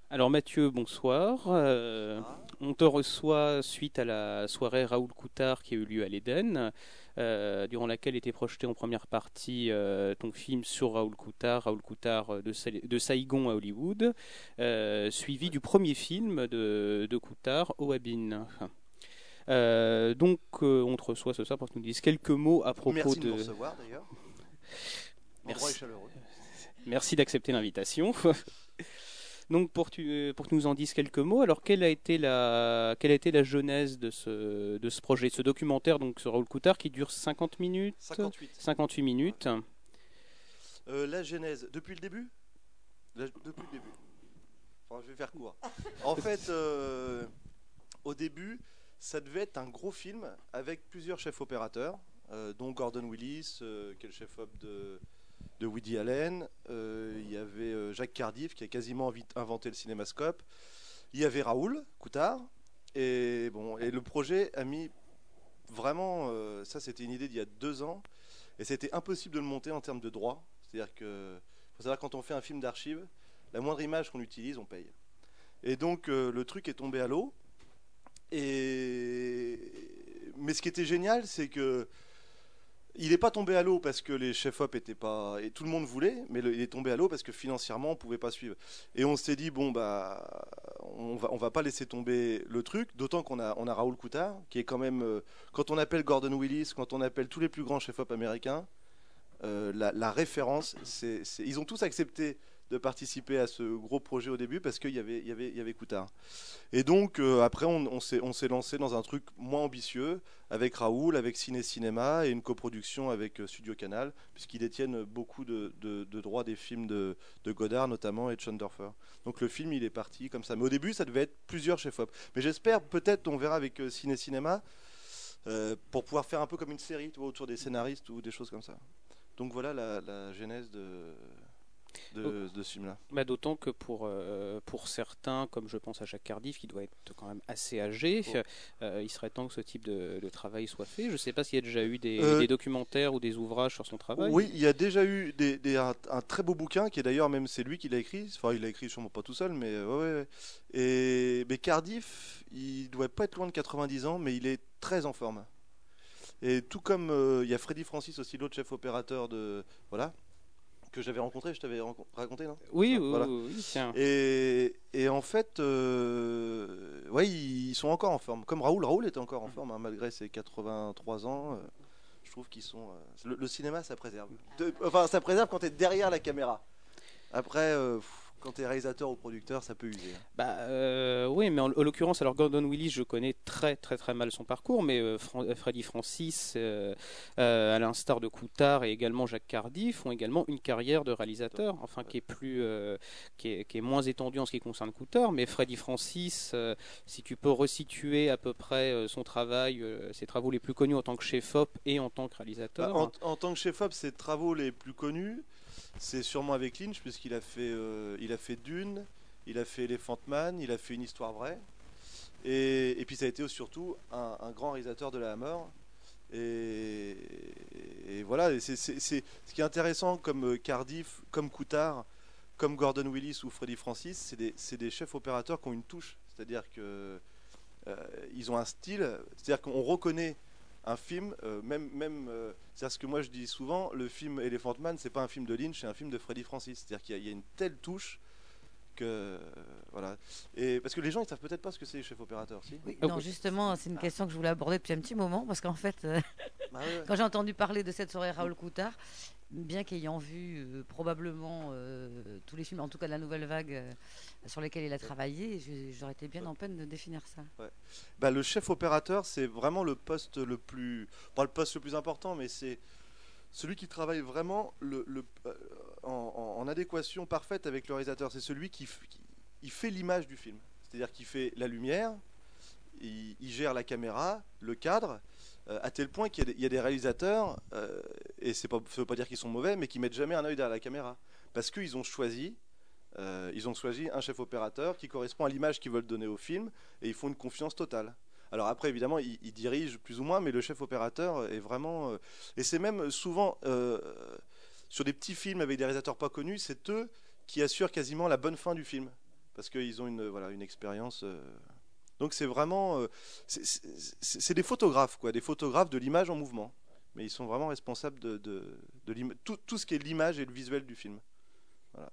Alors Mathieu, bonsoir. Ah, On te reçoit suite à la soirée Raoul Coutard qui a eu lieu à l'Éden, durant laquelle était projeté en première partie ton film sur Raoul Coutard de Saïgon à Hollywood, suivi ouais. du premier film de Coutard, Oabin. On te reçoit ce soir pour que tu nous dises quelques mots à propos Merci de me de... recevoir d'ailleurs. L'endroit est Merci, chaleureux. merci d'accepter l'invitation. Donc pour que tu nous en dises quelques mots, alors quelle a été la genèse de ce projet, ce documentaire donc sur Raoul Coutard qui dure 50 minutes, 58. 58 Ouais. minutes. La genèse, depuis le début. Depuis le début. Enfin, je vais faire court. En fait, au début, ça devait être un gros film avec plusieurs chefs opérateurs, dont Gordon Willis, qui est le chef-op de Woody Allen. Il y avait Jacques Cardiff, qui a quasiment inventé le cinémascope. Il y avait Raoul Coutard. Et bon, et le projet a mis vraiment, ça c'était une idée d'il y a 2 ans, et c'était impossible de le monter en termes de droit. C'est-à-dire que, faut savoir, quand on fait un film d'archives, la moindre image qu'on utilise, on paye. Et donc le truc est tombé à l'eau. Et mais ce qui était génial, c'est que il n'est pas tombé à l'eau parce que les chefs-op étaient pas et tout le monde voulait, mais il est tombé à l'eau parce que financièrement on pouvait pas suivre. Et on s'est dit bon bah on va pas laisser tomber le truc, d'autant qu'on a Raoul Coutard qui est quand même quand on appelle Gordon Willis, quand on appelle tous les plus grands chefs-op américains, la référence, ils ont tous accepté de participer à ce gros projet au début parce qu'il y avait Coutard. Et donc après on s'est lancé dans un truc moins ambitieux avec Raoul, avec Ciné Cinéma et une coproduction avec Studio Canal, puisqu'ils détiennent beaucoup de droits des films de Godard notamment et de Schoendorfer. Donc le film il est parti comme ça. Mais au début ça devait être plusieurs chefs-op. Mais j'espère peut-être on verra avec Ciné Cinéma pour pouvoir faire un peu comme une série, tu vois, autour des scénaristes ou des choses comme ça. Donc voilà la genèse Oh, de ce film-là. bah, d'autant que pour certains, comme je pense à Jacques Cardiff, qui doit être quand même assez âgé, Oh. il serait temps que ce type de travail soit fait. Je ne sais pas s'il y a déjà eu Euh, des documentaires ou des ouvrages sur son travail. Oui, il y a déjà eu un très beau bouquin qui est d'ailleurs même c'est lui qui l'a écrit. Enfin, il l'a écrit sûrement pas tout seul, mais ouais, ouais, ouais. Et mais Cardiff, il doit pas être loin de 90 ans, mais il est très en forme. Et tout comme il y a Freddy Francis aussi, l'autre chef opérateur de voilà que j'avais rencontré, je t'avais raconté, non? Oui, Ouais, oui, voilà. oui, oui, tiens. Et en fait, ouais, ils sont encore en forme. Comme Raoul, Raoul était encore en forme, hein, malgré ses 83 ans. Je trouve qu'ils sont. Le cinéma, ça préserve. Enfin, ça préserve quand tu es derrière la caméra. Après, quand tu es réalisateur ou producteur, ça peut user, hein. Bah oui, mais en l'occurrence, alors Gordon Willis, je connais très très très mal son parcours, mais Freddie Francis, à l'instar de Coutard et également Jacques Cardiff, font également une carrière de réalisateur, enfin Ouais. qui est moins étendue en ce qui concerne Coutard, mais Freddie Francis, si tu peux resituer à peu près son travail, ses travaux les plus connus en tant que chef-op et en tant que Bah, réalisateur. en tant que chef-op, ses travaux les plus connus, c'est sûrement avec Lynch, puisqu'il a fait Dune, il a fait Elephant Man, il a fait Une histoire vraie. Et puis ça a été surtout un grand réalisateur de la Hammer. Et, et voilà, ce qui est intéressant comme Cardiff, comme Coutard, comme Gordon Willis ou Freddie Francis, c'est des chefs opérateurs qui ont une touche. C'est-à-dire que ils ont un style, c'est-à-dire qu'on reconnaît un film, c'est-à-dire ce que moi je dis souvent, le film Elephant Man, c'est pas un film de Lynch, c'est un film de Freddie Francis. C'est-à-dire qu'il y a une telle touche que voilà. Et parce que les gens ils savent peut-être pas ce que c'est les chefs opérateurs, si. Oui, Ah, non, justement, c'est une question que je voulais aborder depuis un petit moment, parce qu'en fait, Bah ouais, ouais. quand j'ai entendu parler de cette soirée Mm. Raoul Coutard, bien qu'ayant vu probablement tous les films, en tout cas de la nouvelle vague sur lesquels il a Ouais, travaillé, j'aurais été bien ouais, en peine de définir ça. ouais. Bah, le chef opérateur, c'est vraiment le poste le plus, pas le poste le plus important, mais c'est celui qui travaille vraiment en adéquation parfaite avec le réalisateur. C'est celui qui il fait l'image du film. C'est-à-dire qu'il fait la lumière, il gère la caméra, le cadre, à tel point qu'il y a des réalisateurs, et ça veut pas dire qu'ils sont mauvais, mais qui mettent jamais un œil derrière la caméra. Parce qu'ils ont choisi un chef opérateur qui correspond à l'image qu'ils veulent donner au film, et ils font une confiance totale. Alors après, évidemment, ils dirigent plus ou moins, mais le chef opérateur est vraiment... et c'est même souvent, sur des petits films avec des réalisateurs pas connus, c'est eux qui assurent quasiment la bonne fin du film. parce qu'ils ont une expérience. Donc c'est vraiment, c'est des photographes, quoi, des photographes de l'image en mouvement. Mais ils sont vraiment responsables de tout ce qui est l'image et le visuel du film. Voilà.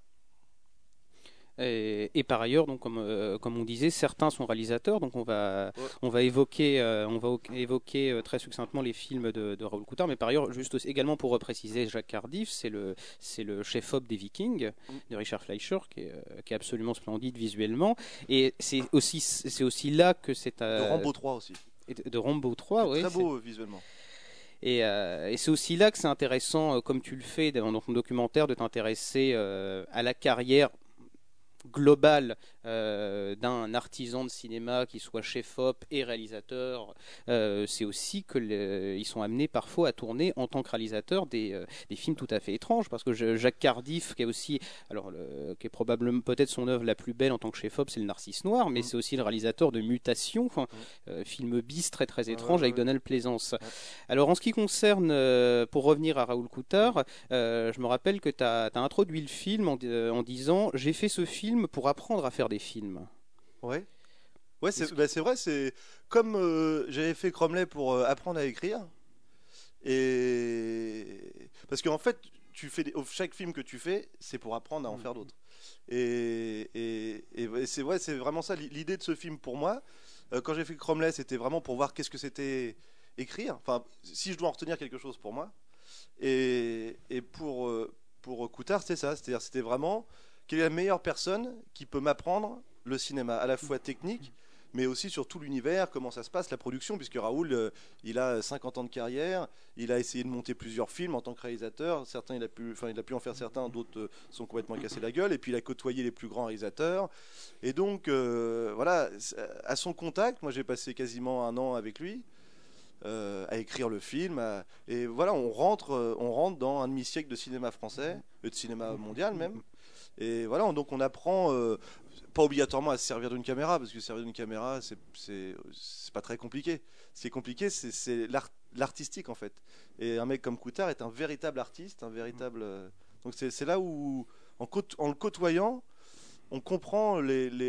Et par ailleurs, donc comme on disait, certains sont réalisateurs. Donc on va évoquer très succinctement les films de Raoul Coutard. Mais par ailleurs, juste aussi, également pour préciser, Jacques Cardiff, c'est le chef-op des Vikings de Richard Fleischer, qui est absolument splendide visuellement. Et c'est aussi là que c'est de Rambo 3 aussi. De Rambo 3, oui. Très beau visuellement. Et c'est aussi là que c'est intéressant, comme tu le fais dans ton documentaire, de t'intéresser à la carrière global d'un artisan de cinéma qui soit chef-op et réalisateur. C'est aussi qu'ils sont amenés parfois à tourner en tant que réalisateur des films tout à fait étranges, parce que Jacques Cardiff, qui est aussi, qui est probablement peut-être son œuvre la plus belle en tant que chef-op, c'est Le Narcisse Noir, mais c'est aussi le réalisateur de Mutation, film bis très très étrange avec Donald Pleasence. Alors en ce qui concerne, pour revenir à Raoul Coutard, je me rappelle que tu as introduit le film en disant: j'ai fait ce film pour apprendre à faire des films. Ouais, c'est vrai, c'est comme j'avais fait Cromley pour apprendre à écrire. Et parce qu'en fait, chaque film que tu fais, c'est pour apprendre à en faire d'autres. Et c'est vrai, c'est vraiment ça l'idée de ce film pour moi. Quand j'ai fait Cromley, c'était vraiment pour voir qu'est-ce que c'était écrire. Enfin, si je dois en retenir quelque chose pour moi. Et pour Coutard, c'était ça. C'est-à-dire, c'était vraiment quelle est la meilleure personne qui peut m'apprendre le cinéma, à la fois technique, mais aussi sur tout l'univers, comment ça se passe, la production, puisque Raoul, il a 50 ans de carrière, il a essayé de monter plusieurs films en tant que réalisateur, certains, il a pu en faire certains, d'autres sont complètement cassés la gueule, et puis il a côtoyé les plus grands réalisateurs, et donc, voilà, à son contact, moi j'ai passé quasiment un an avec lui, à écrire le film, et voilà, on rentre dans un demi-siècle de cinéma français, de cinéma mondial même. Et voilà, donc on apprend pas obligatoirement à se servir d'une caméra, parce que servir d'une caméra, c'est pas très compliqué. Ce qui est compliqué, c'est l'artistique en fait. Et un mec comme Coutard est un véritable artiste, un véritable. Donc c'est là où, en le côtoyant, on comprend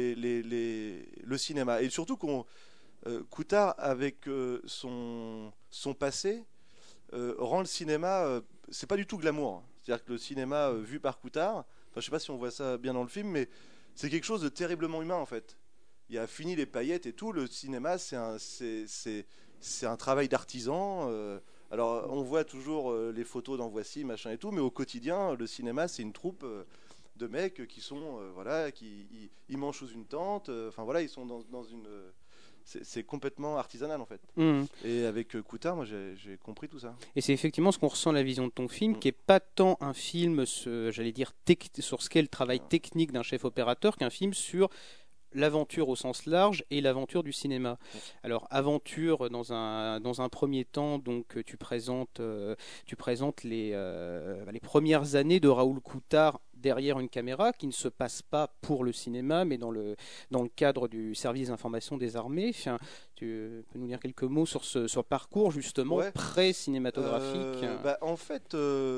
le cinéma. Et surtout Coutard, avec son passé, rend le cinéma. C'est pas du tout glamour. C'est-à-dire que le cinéma vu par Coutard. Enfin, je sais pas si on voit ça bien dans le film, mais c'est quelque chose de terriblement humain en fait. Il a fini les paillettes et tout. Le cinéma, c'est un travail d'artisan. Alors, on voit toujours les photos d'En Voici, machin et tout, mais au quotidien, le cinéma, c'est une troupe de mecs qui sont, voilà, ils mangent sous une tente. Enfin voilà, ils sont dans une. C'est complètement artisanal en fait. Et avec Coutard, moi j'ai compris tout ça. Et c'est effectivement ce qu'on ressent à la vision de ton film, qui est pas tant un film, j'allais dire, sur ce qu'est le travail technique d'un chef opérateur, qu'un film sur l'aventure au sens large et l'aventure du cinéma. Alors aventure dans un premier temps, donc tu présentes les premières années de Raoul Coutard derrière une caméra, qui ne se passe pas pour le cinéma, mais dans le cadre du service d'information des armées. Enfin, tu peux nous dire quelques mots sur ce parcours justement pré-cinématographique? En fait,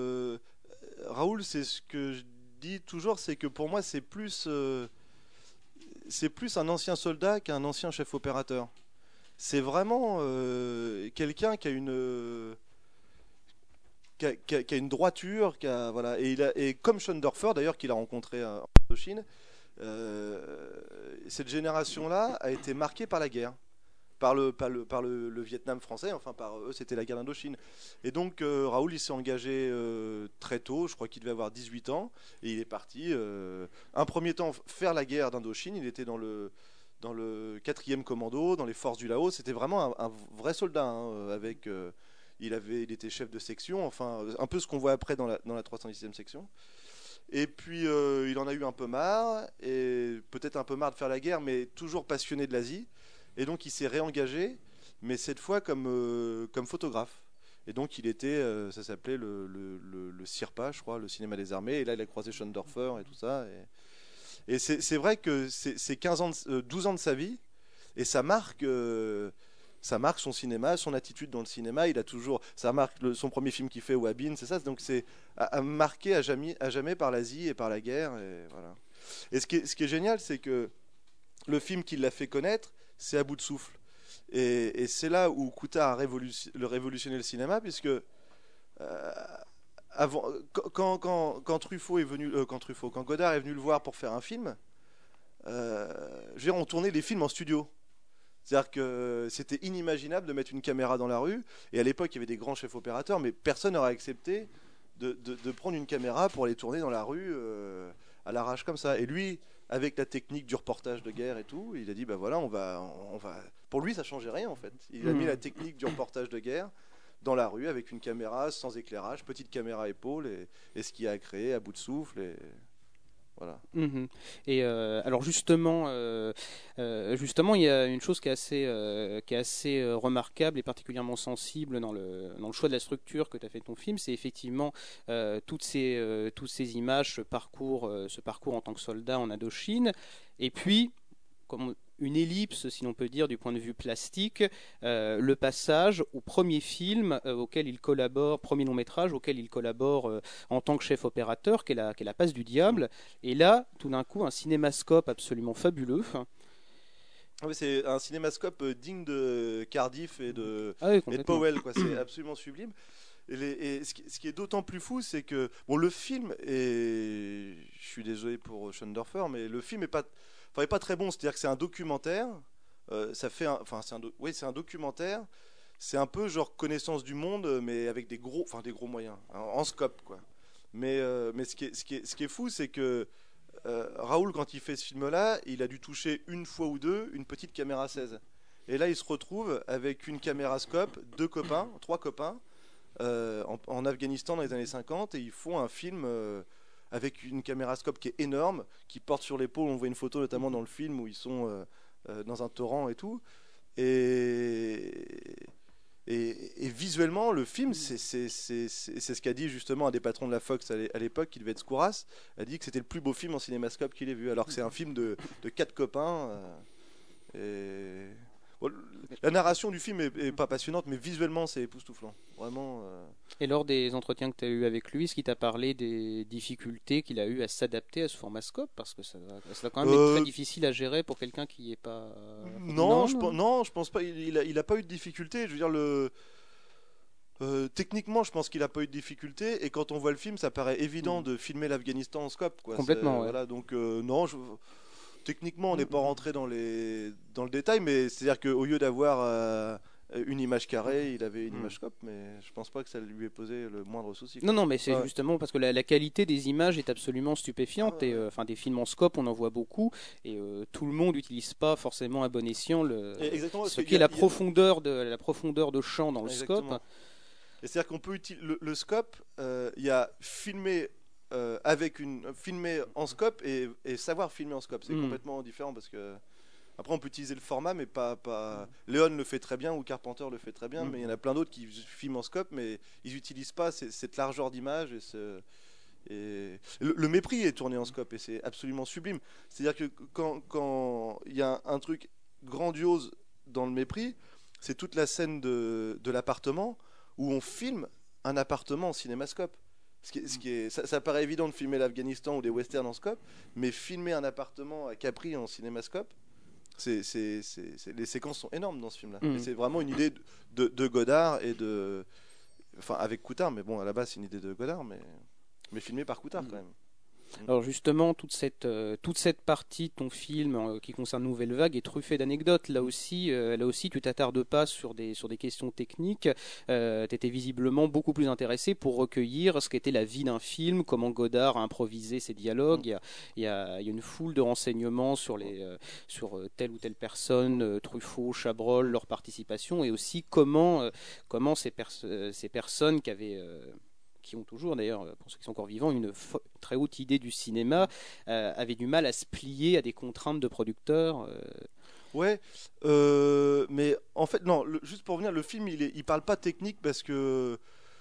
Raoul, c'est ce que je dis toujours, c'est que pour moi c'est plus un ancien soldat qu'un ancien chef opérateur. C'est vraiment quelqu'un qui a une droiture, voilà. Et comme Schoendorfer d'ailleurs, qu'il a rencontré en Indochine, cette génération-là a été marquée par la guerre, par le Vietnam français, enfin par eux c'était la guerre d'Indochine. Et donc Raoul il s'est engagé très tôt, je crois qu'il devait avoir 18 ans, et il est parti un premier temps faire la guerre d'Indochine. Il était dans le 4e commando, dans les forces du Laos. C'était vraiment un vrai soldat, hein, avec il était chef de section, enfin un peu ce qu'on voit après dans la 310e section. Et puis il en a eu un peu marre, et peut-être un peu marre de faire la guerre, mais toujours passionné de l'Asie. Et donc il s'est réengagé, mais cette fois comme photographe. Et donc il était, ça s'appelait le CIRPA, je crois, le cinéma des armées. Et là il a croisé Schoendorfer et tout ça. Et c'est vrai que c'est 12 ans de sa vie, et ça marque son cinéma, son attitude dans le cinéma. Ça marque son premier film qu'il fait, Wabin, c'est ça. Donc c'est marqué à jamais par l'Asie et par la guerre. Et voilà. Et ce qui est génial, c'est que le film qui l'a fait connaître, c'est À bout de souffle. Et c'est là où Coutard a révolutionné le cinéma, puisque avant, quand Truffaut est venu, quand Godard est venu le voir pour faire un film, je veux dire, on tournait les films en studio. C'est-à-dire que c'était inimaginable de mettre une caméra dans la rue. Et à l'époque, il y avait des grands chefs opérateurs, mais personne n'aurait accepté de prendre une caméra pour aller tourner dans la rue à l'arrache comme ça. Et lui, avec la technique du reportage de guerre et tout, il a dit, bah voilà, on va. Pour lui, ça changeait rien en fait. Il a mis la technique du reportage de guerre dans la rue avec une caméra sans éclairage, petite caméra épaule, et ce qui a créé À bout de souffle. Et voilà. Et alors justement, il y a une chose qui est assez remarquable et particulièrement sensible dans le choix de la structure que tu as fait de ton film, c'est effectivement toutes ces images, ce parcours en tant que soldat en Indochine, et puis comme une ellipse, si l'on peut dire, du point de vue plastique, le passage au premier film auquel il collabore, premier long métrage auquel il collabore en tant que chef opérateur, qui est la Passe du Diable. Et là, tout d'un coup, un cinémascope absolument fabuleux. Ah oui, c'est un cinémascope digne de Cardiff et de complètement. Powell, quoi. C'est absolument sublime. Et ce qui est d'autant plus fou, c'est que bon, le film est, je suis désolé pour Schoendorfer, mais le film est pas très bon. C'est-à-dire que c'est un documentaire. C'est un documentaire. C'est un peu genre connaissance du monde, mais avec des gros moyens, en scope, quoi. Mais ce qui est fou, c'est que Raoul, quand il fait ce film-là, il a dû toucher une fois ou deux une petite caméra 16. Et là, il se retrouve avec une caméra scope, trois copains, en Afghanistan dans les années 50, et ils font un film avec une caméra scope qui est énorme, qui porte sur l'épaule. On voit une photo notamment dans le film où ils sont dans un torrent et tout. Et, et visuellement, le film, c'est ce qu'a dit justement un des patrons de la Fox à l'époque, qui devait être Skouras, a dit que c'était le plus beau film en cinémascope qu'il ait vu, alors que c'est un film de quatre copains. Bon, la narration du film est pas passionnante, mais visuellement, c'est époustouflant. Vraiment. Et lors des entretiens que tu as eu avec lui, est-ce qu'il t'a parlé des difficultés qu'il a eu à s'adapter à ce format scope? Parce que ça va quand même être très difficile à gérer pour quelqu'un qui n'est pas... Non, je pense pas. Il a pas eu de difficulté. Je veux dire, techniquement, je pense qu'il a pas eu de difficulté. Et quand on voit le film, ça paraît évident de filmer l'Afghanistan en scope, quoi. Complètement, ouais. Voilà, donc non, techniquement, on n'est pas rentré dans le détail, mais c'est-à-dire qu'au lieu d'avoir une image carrée, il avait une image scope, mais je pense pas que ça lui ait posé le moindre souci. Non, mais c'est justement parce que la qualité des images est absolument stupéfiante. Et des films en scope, on en voit beaucoup, et tout le monde n'utilise pas forcément à bon escient ce qui est la profondeur de champ dans le scope. Et c'est-à-dire qu'on peut utiliser le scope, il y a filmer filmer en scope et savoir filmer en scope, c'est complètement différent, parce que après on peut utiliser le format, mais pas Léon le fait très bien ou Carpenter le fait très bien, mais il y en a plein d'autres qui filment en scope, mais ils n'utilisent pas cette largeur d'image et le mépris est tourné en scope, et c'est absolument sublime. C'est-à-dire que quand il y a un truc grandiose dans le mépris, c'est toute la scène de l'appartement où on filme un appartement en cinémascope. Ça paraît évident de filmer l'Afghanistan ou des westerns en scope, mais filmer un appartement à Capri en cinémascope, les séquences sont énormes dans ce film-là. Et c'est vraiment une idée de Godard avec Coutard, mais bon, à la base c'est une idée de Godard, mais filmé par Coutard quand même. Alors justement, toute cette partie de ton film qui concerne Nouvelle Vague est truffée d'anecdotes. Là aussi, tu t'attardes pas sur des questions techniques. Tu étais visiblement beaucoup plus intéressé pour recueillir ce qu'était la vie d'un film, comment Godard a improvisé ses dialogues. Il y a une foule de renseignements sur telle ou telle personne, Truffaut, Chabrol, leur participation, et aussi comment ces personnes qui ont toujours d'ailleurs, pour ceux qui sont encore vivants, une très haute idée du cinéma, avaient du mal à se plier à des contraintes de producteurs. Ouais, mais en fait, non, juste pour revenir, le film, il parle pas technique parce que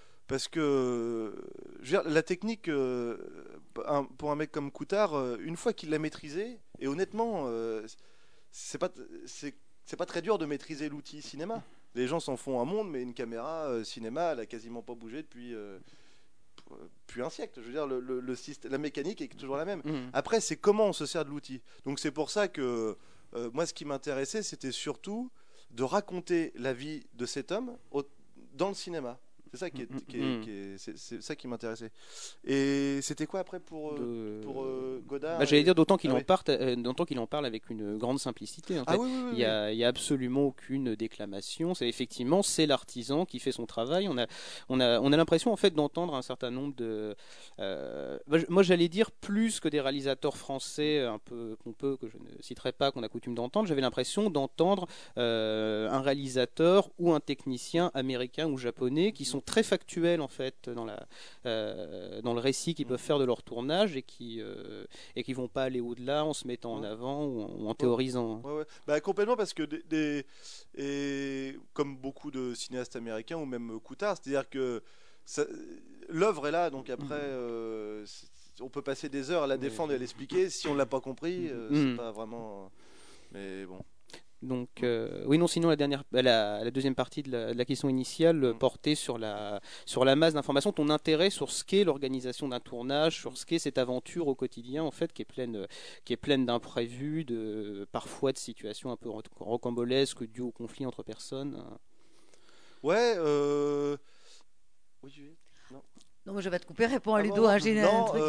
je veux dire, la technique, pour un mec comme Coutard, une fois qu'il l'a maîtrisé, et honnêtement, c'est pas très dur de maîtriser l'outil cinéma. Les gens s'en font un monde, mais une caméra cinéma, elle a quasiment pas bougé depuis plus un siècle. Je veux dire, le système, la mécanique est toujours la même. Mhm. Après, c'est comment on se sert de l'outil. Donc c'est pour ça que moi, ce qui m'intéressait, c'était surtout de raconter la vie de cet homme dans le cinéma. C'est ça c'est ça qui m'intéressait. Et c'était quoi après pour Godard J'allais dire d'autant qu'il Ah en oui. d'autant qu'il en parle avec une grande simplicité. En Ah fait. oui, oui, oui, Il y a absolument aucune déclamation. C'est effectivement c'est l'artisan qui fait son travail. On a l'impression en fait d'entendre un certain nombre de moi j'allais dire plus que des réalisateurs français un peu pompeux que je ne citerai pas qu'on a coutume d'entendre. J'avais l'impression d'entendre un réalisateur ou un technicien américain ou japonais qui sont très factuels en fait dans le récit qu'ils peuvent faire de leur tournage et qui vont pas aller au-delà en se mettant en avant ou en théorisant. Ouais, ouais. Bah, complètement parce que et comme beaucoup de cinéastes américains ou même Coutard, c'est-à-dire que l'œuvre est là, donc après on peut passer des heures à la défendre et à l'expliquer. Si on l'a pas compris, c'est pas vraiment. Mais bon. Donc oui non sinon la deuxième partie de la question initiale portait sur la masse d'informations, ton intérêt sur ce qu'est l'organisation d'un tournage, sur ce qu'est cette aventure au quotidien en fait qui est pleine d'imprévus, parfois de situations un peu rocambolesques dues au conflit entre personnes. Ouais. Oui, non. Non, mais je vais te couper, réponds à Ah, Ludo, non, hein, j'ai un non, truc.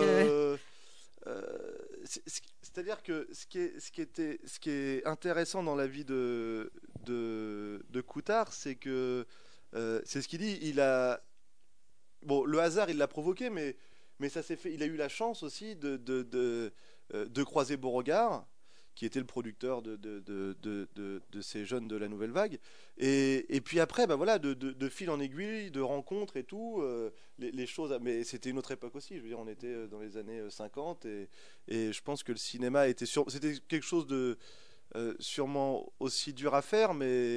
c'est-à-dire que ce qui est intéressant dans la vie de Coutard, c'est que c'est ce qu'il dit. Bon, le hasard, il l'a provoqué, mais ça s'est fait. Il a eu la chance aussi de croiser Beauregard, qui était le producteur de ces jeunes de la Nouvelle Vague. Et puis après, bah voilà, de fil en aiguille, de rencontres et tout, les choses. Mais c'était une autre époque aussi. Je veux dire, on était dans les années 50 et je pense que le cinéma c'était quelque chose de sûrement aussi dur à faire,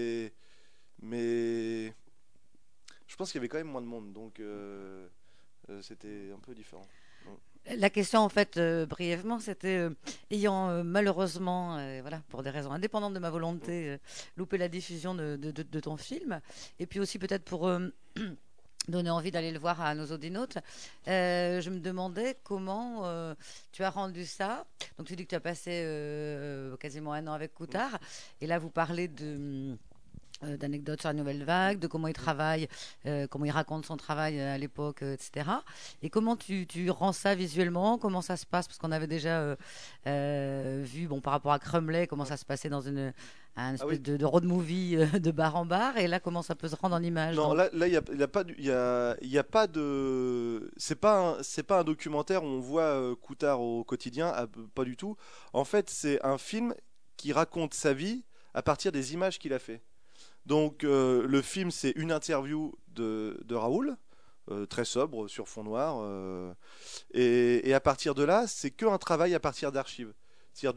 mais je pense qu'il y avait quand même moins de monde, donc c'était un peu différent. La question, en fait, brièvement, c'était ayant malheureusement, voilà, pour des raisons indépendantes de ma volonté, loupé la diffusion de ton film, et puis aussi peut-être pour donner envie d'aller le voir à nos audinotes, je me demandais comment tu as rendu ça. Donc tu dis que tu as passé quasiment un an avec Coutard, et là vous parlez d'anecdotes sur la Nouvelle Vague, de comment il travaille, comment il raconte son travail à l'époque, etc. Et comment tu rends ça visuellement, comment ça se passe, parce qu'on avait déjà vu, bon, par rapport à Crumley, comment ça se passait dans un espèce de road movie de bar en bar, et là, comment ça peut se rendre en image. Non, donc. là, il y a pas, il y a pas de, c'est pas un documentaire où on voit Coutard au quotidien, pas du tout. En fait, c'est un film qui raconte sa vie à partir des images qu'il a fait. Donc le film, c'est une interview de Raoul, très sobre, sur fond noir. Et à partir de là, c'est qu'un travail à partir d'archives. C'est-à-dire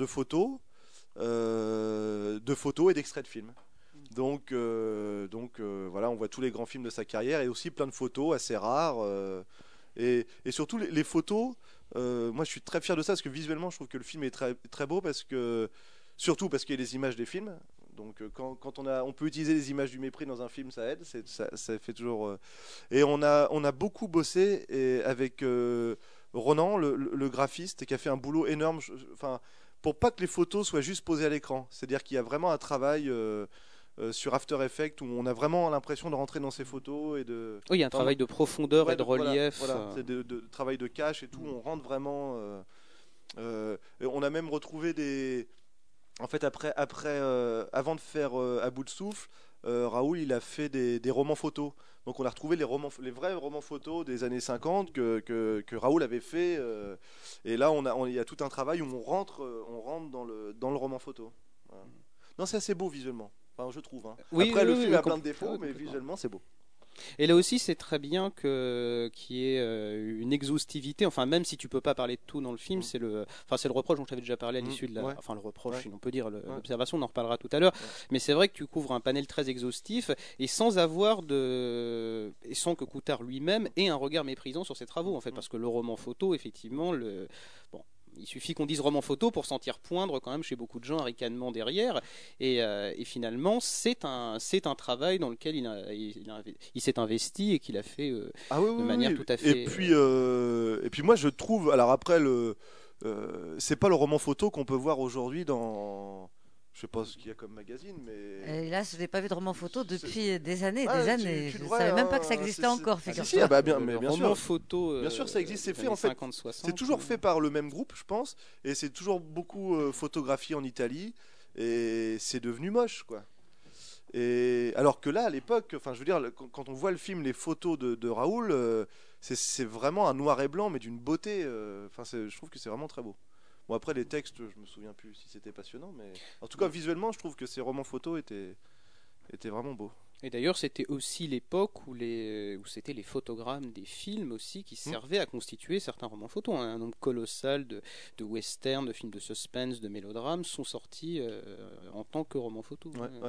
de photos et d'extraits de films. Donc voilà, on voit tous les grands films de sa carrière et aussi plein de photos assez rares. Et surtout les photos, moi je suis très fier de ça parce que visuellement, je trouve que le film est très, très beau surtout parce qu'il y a les images des films. Donc quand on peut utiliser les images du mépris dans un film, ça aide, ça fait toujours. Et on a beaucoup bossé avec Ronan, le graphiste, qui a fait un boulot énorme. Enfin, pour pas que les photos soient juste posées à l'écran. C'est-à-dire qu'il y a vraiment un travail sur After Effects où on a vraiment l'impression de rentrer dans ces photos et de. Oui, il y a un travail de profondeur et de relief. Voilà. C'est de travail de cache et tout. On rentre vraiment. Et on a même retrouvé des. En fait, avant de faire À bout de souffle, Raoul, il a fait des romans photos. Donc on a retrouvé les vrais romans photos des années 50 que Raoul avait fait. Et là, il y a tout un travail où on rentre dans le roman photo. Voilà. Non, c'est assez beau visuellement, enfin, je trouve. Hein. Oui, après, oui, le oui, film oui, a plein de défauts, mais complètement. visuellement, c'est beau. Et là aussi, c'est très bien qu'il y ait une exhaustivité. Enfin, même si tu peux pas parler de tout dans le film, c'est le reproche dont je t'avais déjà parlé à l'issue de la. Ouais. Enfin, le reproche, Ouais. on peut dire, Ouais. l'observation, on en reparlera tout à l'heure. Ouais. Mais c'est vrai que tu couvres un panel très exhaustif et sans que Coutard lui-même ait un regard méprisant sur ses travaux, en fait, parce que le roman photo, effectivement, il suffit qu'on dise roman photo pour sentir poindre quand même chez beaucoup de gens un ricanement derrière. Et finalement, c'est un travail dans lequel il s'est investi et qu'il a fait Ah oui, de oui, manière oui. tout à fait. Et puis moi je trouve, alors après c'est pas le roman photo qu'on peut voir aujourd'hui dans, je sais pas ce qu'il y a comme magazine, mais Hélas, je n'ai pas vu de roman photo c'est- depuis des années et ah, des années. tu Je ne devrais, savais même pas que ça hein, existait encore, si, si, figure-toi. ah bah bien, Le mais bien roman sûr. photo Bien sûr, ça existe. C'est des fait années en fait. 50-60. C'est toujours fait par le même groupe, je pense, et c'est toujours beaucoup photographié en Italie, et c'est devenu moche, quoi. Et alors que là, à l'époque, enfin, je veux dire, quand on voit le film, les photos de Raoul, c'est vraiment un noir et blanc, mais d'une beauté. Enfin, je trouve que c'est vraiment très beau. Bon, après les textes, je me souviens plus si c'était passionnant, mais en tout cas visuellement, je trouve que ces romans photos étaient vraiment beaux. Et d'ailleurs, c'était aussi l'époque où c'était les photogrammes des films aussi qui servaient à constituer certains romans photos. Un nombre colossal de westerns, de films de suspense, de mélodrames sont sortis en tant que romans photos. Ouais, ouais.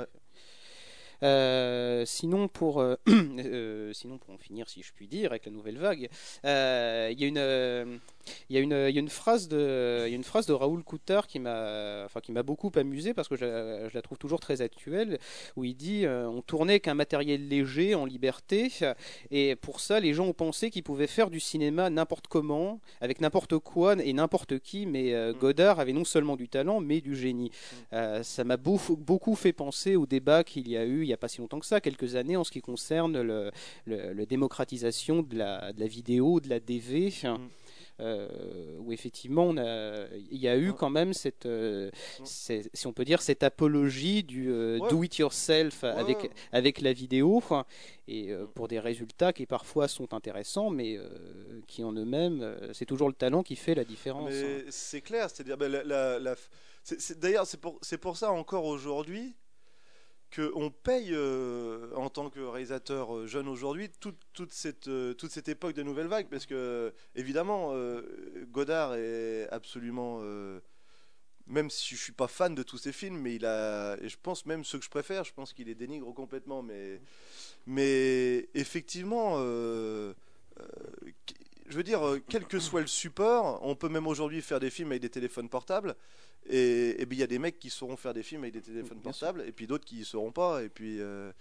Sinon pour en finir, si je puis dire, avec la nouvelle vague, il y a une phrase de Raoul Coutard qui m'a beaucoup amusé parce que je la trouve toujours très actuelle, où il dit on tournait qu'un matériel léger en liberté, et pour ça les gens ont pensé qu'ils pouvaient faire du cinéma n'importe comment, avec n'importe quoi et n'importe qui, mais Godard avait non seulement du talent mais du génie. Ça m'a beaucoup fait penser au débat qu'il y a eu il n'y a pas si longtemps que ça, quelques années, en ce qui concerne la démocratisation de la vidéo, de la DV. Où effectivement il y a eu quand même si on peut dire, cette apologie du do it yourself avec la vidéo, et pour des résultats qui parfois sont intéressants, mais qui en eux-mêmes, c'est toujours le talent qui fait la différence. Mais c'est clair, c'est-à-dire d'ailleurs c'est pour ça encore aujourd'hui qu'on paye en tant que réalisateur jeune aujourd'hui toute cette époque de nouvelle vague, parce que évidemment Godard est absolument même si je suis pas fan de tous ses films, mais et je pense même ceux que je préfère, je pense qu'il les dénigre complètement, mais effectivement je veux dire, quel que soit le support, on peut même aujourd'hui faire des films avec des téléphones portables. Et ben, il y a des mecs qui sauront faire des films avec des téléphones portables, et puis d'autres qui ne sauront pas. Et puis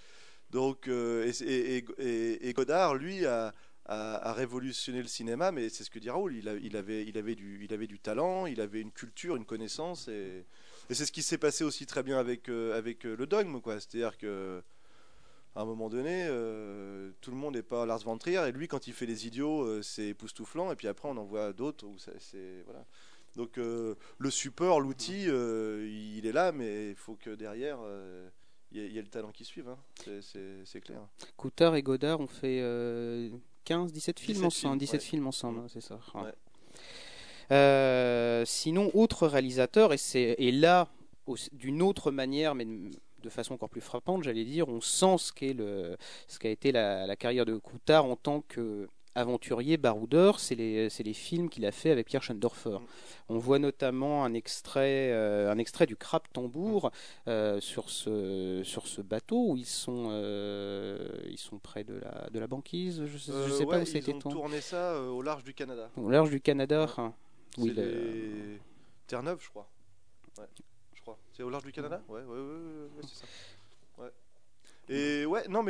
et Godard, lui, a révolutionné le cinéma, mais c'est ce que dit Raoul. Il avait du talent, il avait une culture, une connaissance, et c'est ce qui s'est passé aussi très bien avec le Dogme, quoi. C'est-à-dire que à un moment donné, tout le monde n'est pas Lars von Trier, et lui, quand il fait Les Idiots, c'est époustouflant, et puis après, on en voit d'autres où voilà. Donc le support, l'outil, il est là, mais il faut que derrière, il y ait le talent qui suive, hein. C'est clair. Coutard et Godard ont fait 15-17 films ensemble, 17 ouais. films ensemble, c'est ça. Ouais. Sinon, autre réalisateur, et là, d'une autre manière, mais de façon encore plus frappante, j'allais dire, on sent ce qu'a été la carrière de Coutard en tant que aventurier, baroudeur, c'est les films qu'il a fait avec Pierre Schoendorfer. On voit notamment un extrait du Crabe Tambour sur ce bateau où ils sont près de la banquise. Je sais pas où c'était. Ils ont tourné ça au large du Canada. Au large du Canada. Ouais. Hein. C'est les Terre-Neuve, je crois. Ouais, je crois. C'est au large du Canada. Ouais, c'est ça. Ouais. Et ouais, non, mais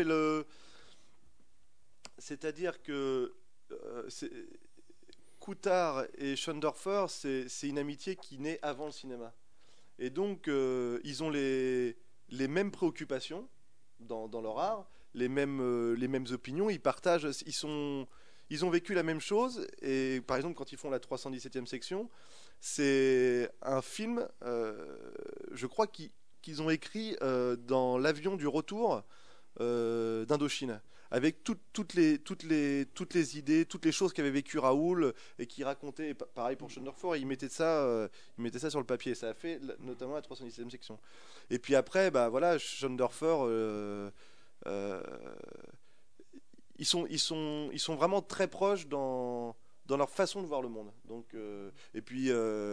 c'est-à-dire que Coutard et Schoendorfer, c'est une amitié qui naît avant le cinéma. Et donc, ils ont les mêmes préoccupations dans leur art, les mêmes opinions, ils partagent, ils ont vécu la même chose. Et par exemple, quand ils font la 317e section, c'est un film, je crois qu'ils ont écrit dans l'avion du retour d'Indochine, avec toutes les idées, toutes les choses qu'avait vécu Raoul et qui racontait. Pareil pour Schoendorfer, il mettait ça sur le papier. Ça a fait notamment la 317e section. Et puis après, bah voilà, Schoendorfer, ils sont vraiment très proches dans leur façon de voir le monde. Donc, et puis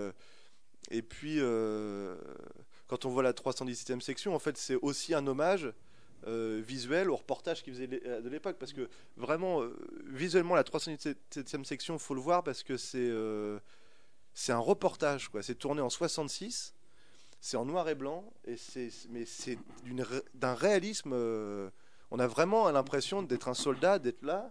quand on voit la 317e section, en fait, c'est aussi un hommage visuel au reportage qu'ils faisaient de l'époque, parce que vraiment visuellement la 317e section, faut le voir, parce que c'est un reportage, quoi. C'est tourné en 66, c'est en noir et blanc, mais c'est d'un réalisme. On a vraiment l'impression d'être un soldat, d'être là,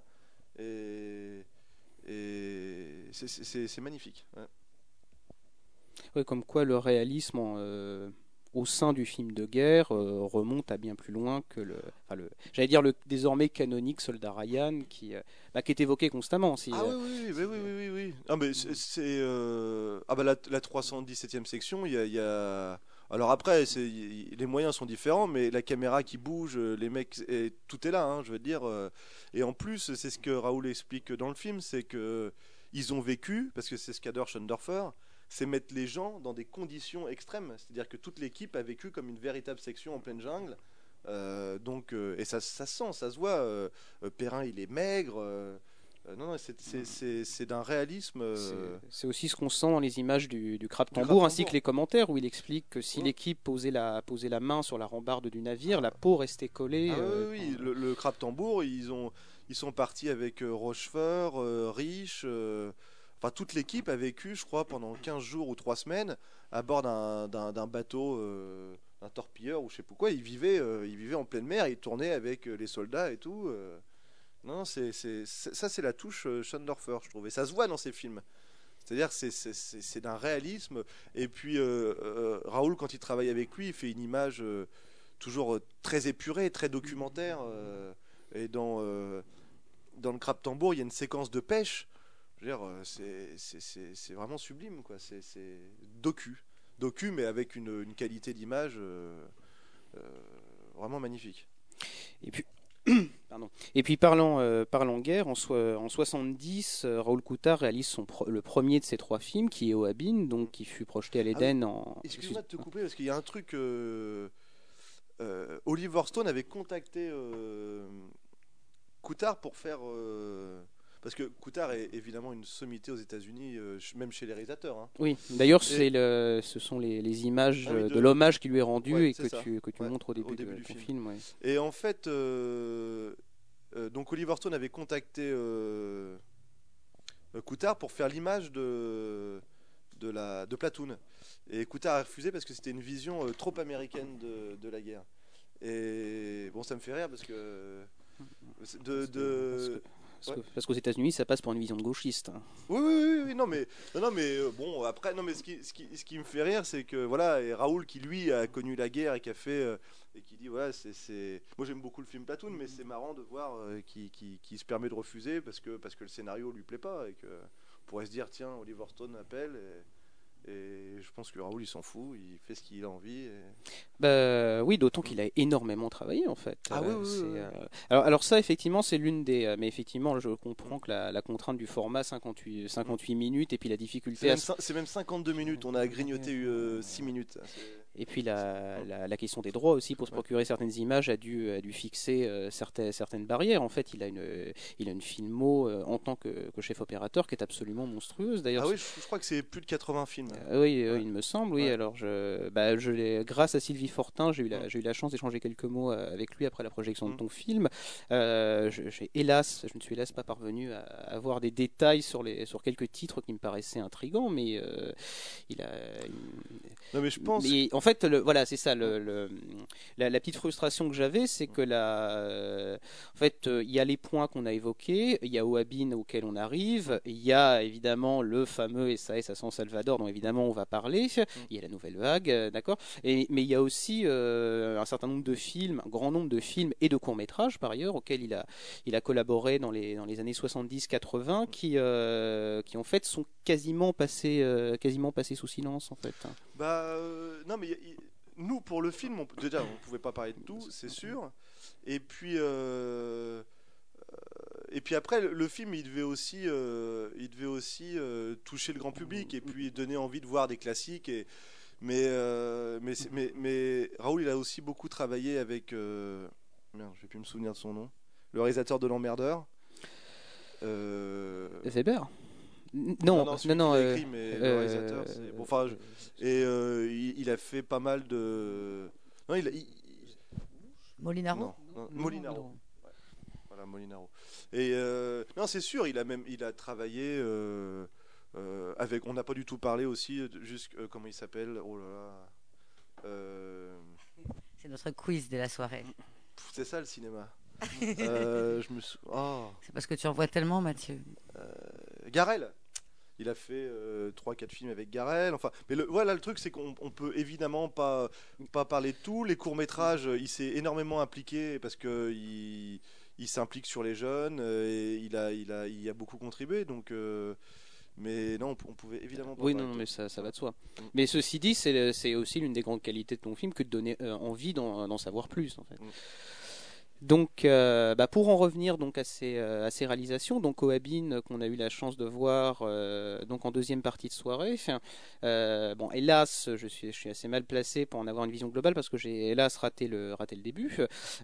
et c'est magnifique. Ouais. Ouais, comme quoi le réalisme au sein du film de guerre remonte à bien plus loin que j'allais dire le désormais canonique Soldat Ryan qui est évoqué constamment aussi. Ah oui. Ah, mais ah bah la 317e section, il y a... Alors après, les moyens sont différents, mais la caméra qui bouge, les mecs, tout est là, hein, je veux dire. Et en plus, c'est ce que Raoul explique dans le film, c'est que ils ont vécu, parce que c'est ce qu'adore Schoendorfer, c'est mettre les gens dans des conditions extrêmes. C'est-à-dire que toute l'équipe a vécu comme une véritable section en pleine jungle. Et ça se sent, ça se voit. Perrin, il est maigre. Non, c'est d'un réalisme. C'est aussi ce qu'on sent dans les images du crabe Crabe tambour, ainsi tambour. que les commentaires où il explique que si Ouais. l'équipe posait la main sur la rambarde du navire, la peau restait collée. Ah oui. Le crabe tambour, ils sont partis avec Rochefort, Rich. Enfin, toute l'équipe a vécu, je crois, pendant 15 jours ou 3 semaines à bord d'un bateau, un torpilleur ou je sais pas quoi. Ils vivaient en pleine mer, ils tournaient avec les soldats et tout. Non, ça, c'est la touche Schoendorfer, je trouve. Et ça se voit dans ces films. C'est-à-dire, c'est d'un réalisme. Et puis, Raoul, quand il travaille avec lui, il fait une image toujours très épurée, très documentaire. Et dans le crabe tambour, il y a une séquence de pêche. Je veux dire, c'est vraiment sublime, quoi. C'est docu, mais avec une qualité d'image euh, vraiment magnifique. Et puis, pardon. Et puis parlant guerre, en 70, Raoul Coutard réalise le premier de ses 3 films, qui est Oabin, donc qui fut projeté à l'Éden Excuse-moi de te couper parce qu'il y a un truc. Oliver Stone avait contacté Coutard pour faire. Parce que Coutard est évidemment une sommité aux États-Unis, même chez les réalisateurs. Hein. Oui, d'ailleurs, Et- ce sont les images Ah oui, de l'hommage qui lui est rendu Ouais, et c'est ça. que tu Ouais, montres au début du de ton film. film. Ouais. Et en fait, donc Oliver Stone avait contacté Coutard pour faire l'image de Platoon. Et Coutard a refusé parce que c'était une vision trop américaine de la guerre. Et bon, ça me fait rire parce que Parce qu'aux États-Unis, ça passe pour une vision de gauchiste. Hein. Oui, non, mais bon, après, non, mais ce qui me fait rire, c'est que voilà, et Raoul qui lui a connu la guerre et qui a fait et qui dit voilà, moi j'aime beaucoup le film Platoon, mais c'est marrant de voir qui se permet de refuser parce que le scénario lui plaît pas et que on pourrait se dire tiens, Oliver Stone appelle et je pense que Raoul il s'en fout, il fait ce qu'il a envie. Bah, oui, d'autant qu'il a énormément travaillé en fait. Ah oui. Alors ça, effectivement, c'est l'une des. Mais effectivement, je comprends que la contrainte du format 58 minutes et puis la difficulté. C'est même 52 minutes, on a grignoté 6 minutes. Et puis la question des droits aussi pour se procurer certaines images a dû fixer certaines barrières. En fait, il a une filmo en tant que chef opérateur qui est absolument monstrueuse. D'ailleurs, Ah oui, je crois que c'est plus de 80 films. oui, Ouais. il me semble. Oui, Ouais. alors grâce à Sylvie Fortin, j'ai eu la chance d'échanger quelques mots avec lui après la projection de ton film. Je ne suis hélas pas parvenu à avoir des détails sur quelques titres qui me paraissaient intrigants, mais il a. Non, mais je pense. Mais en fait, voilà, c'est ça. La petite frustration que j'avais, c'est que en fait, il y a les points qu'on a évoqués, il y a Oabin auquel on arrive, il y a évidemment le fameux SAS à San Salvador, dont évidemment on va parler, il y a la nouvelle vague, d'accord. Mais il y a aussi un certain nombre de films, un grand nombre de films et de courts-métrages par ailleurs, auxquels il a collaboré dans les années 70-80, qui en fait sont quasiment passés sous silence en fait. Bah, non, mais nous, pour le film, déjà, on pouvait pas parler de tout, c'est sûr. Et puis, après, le film, il devait aussi toucher le grand public et puis donner envie de voir des classiques. Mais Raoul, il a aussi beaucoup travaillé avec. Merde, je vais plus me souvenir de son nom. Le réalisateur de L'Emmerdeur. Weber. Non, celui qui non. l'a écrit, mais le réalisateur, c'est. Bon, enfin, il a fait pas mal de. Non, Molinaro. non, Molinaro. Non. Ouais, voilà, Molinaro. Et non, c'est sûr, il a travaillé avec, on n'a pas du tout parlé aussi, comment il s'appelle? Oh là là. C'est notre quiz de la soirée. C'est ça le cinéma. C'est parce que tu en vois tellement, Mathieu. Garel. Il a fait 3-4 films avec Garel. Enfin, mais voilà, le truc, c'est qu'on peut évidemment pas parler de tout. Les courts-métrages, il s'est énormément impliqué parce que il s'implique sur les jeunes et il a beaucoup contribué. Donc, mais non, on pouvait évidemment pas Oui, parler non, de mais tout. ça va de soi. Mais ceci dit, c'est aussi l'une des grandes qualités de ton film que de donner envie d'en savoir plus, en fait. Donc, pour en revenir donc à ces réalisations, donc Coabine qu'on a eu la chance de voir donc en deuxième partie de soirée. Bon, hélas, je suis assez mal placé pour en avoir une vision globale parce que j'ai hélas raté le début.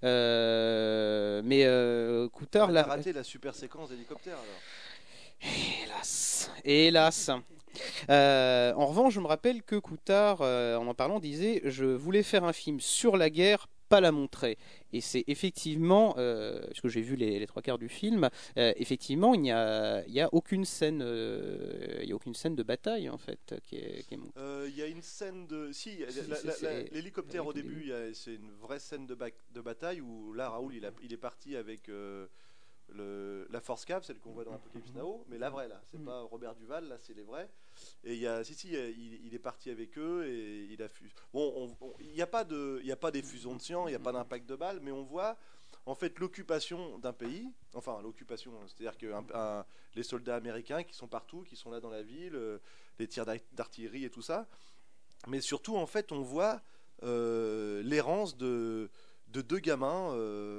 Mais Coutard, T'as raté la super séquence d'hélicoptère alors. Hélas. En revanche, je me rappelle que Coutard, en parlant, disait: je voulais faire un film sur la guerre, pas la montrer. Et c'est effectivement, parce que j'ai vu les trois quarts du film, effectivement, il y a aucune scène, il y a aucune scène de bataille en fait qui est montée. Il y a une scène de, si, l'hélicoptère au début, c'est une vraie scène de bataille où là Raoul il est parti avec la Force Cave, celle qu'on voit dans Apocalypse Now, mais la vraie là, c'est pas Robert Duval, là c'est les vrais. Et il est parti avec eux et il a fusé. Bon, il n'y a pas d'effusion de sang, il n'y a pas d'impact de balles, mais on voit en fait l'occupation d'un pays, enfin l'occupation, c'est-à-dire que les soldats américains qui sont partout, qui sont là dans la ville, les tirs d'artillerie et tout ça, mais surtout en fait on voit l'errance de deux gamins.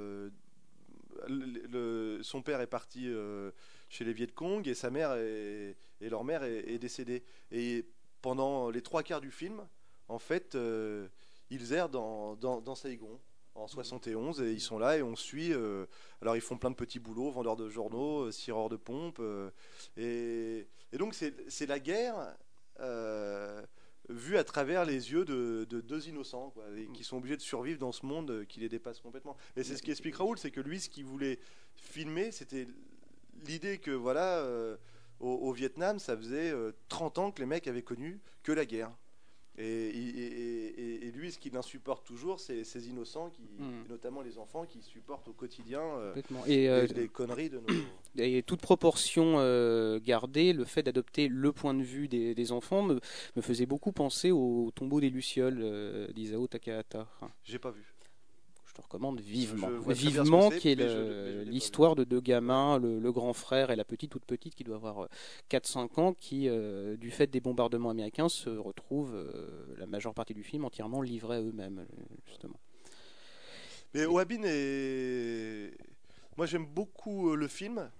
Son père est parti chez les Viet Cong et sa mère et leur mère est décédée. Et pendant les trois quarts du film, en fait, ils errent dans Saigon en 71 et ils sont là et on suit. Alors ils font plein de petits boulots, vendeurs de journaux, cireurs de pompes. Et donc c'est la guerre. Vue à travers les yeux de deux innocents, quoi, et qui sont obligés de survivre dans ce monde qui les dépasse complètement. Et c'est ce qui explique Raoul, c'est que lui, ce qu'il voulait filmer, c'était l'idée que voilà, au Vietnam, ça faisait 30 ans que les mecs avaient connu que la guerre. Et lui, ce qu'il insupporte toujours, c'est ces innocents, notamment les enfants, qui supportent au quotidien les conneries de nos... Et toute proportion gardée, le fait d'adopter le point de vue des enfants me faisait beaucoup penser au Tombeau des Lucioles d'Isao Takahata. J'ai pas vu. Je te recommande vivement. Vivement, qui est l'histoire de deux gamins, le grand frère et la toute petite, qui doit avoir 4-5 ans, qui, du fait des bombardements américains, se retrouvent, la majeure partie du film, entièrement livrés à eux-mêmes, justement. Mais Wabin moi j'aime beaucoup le film.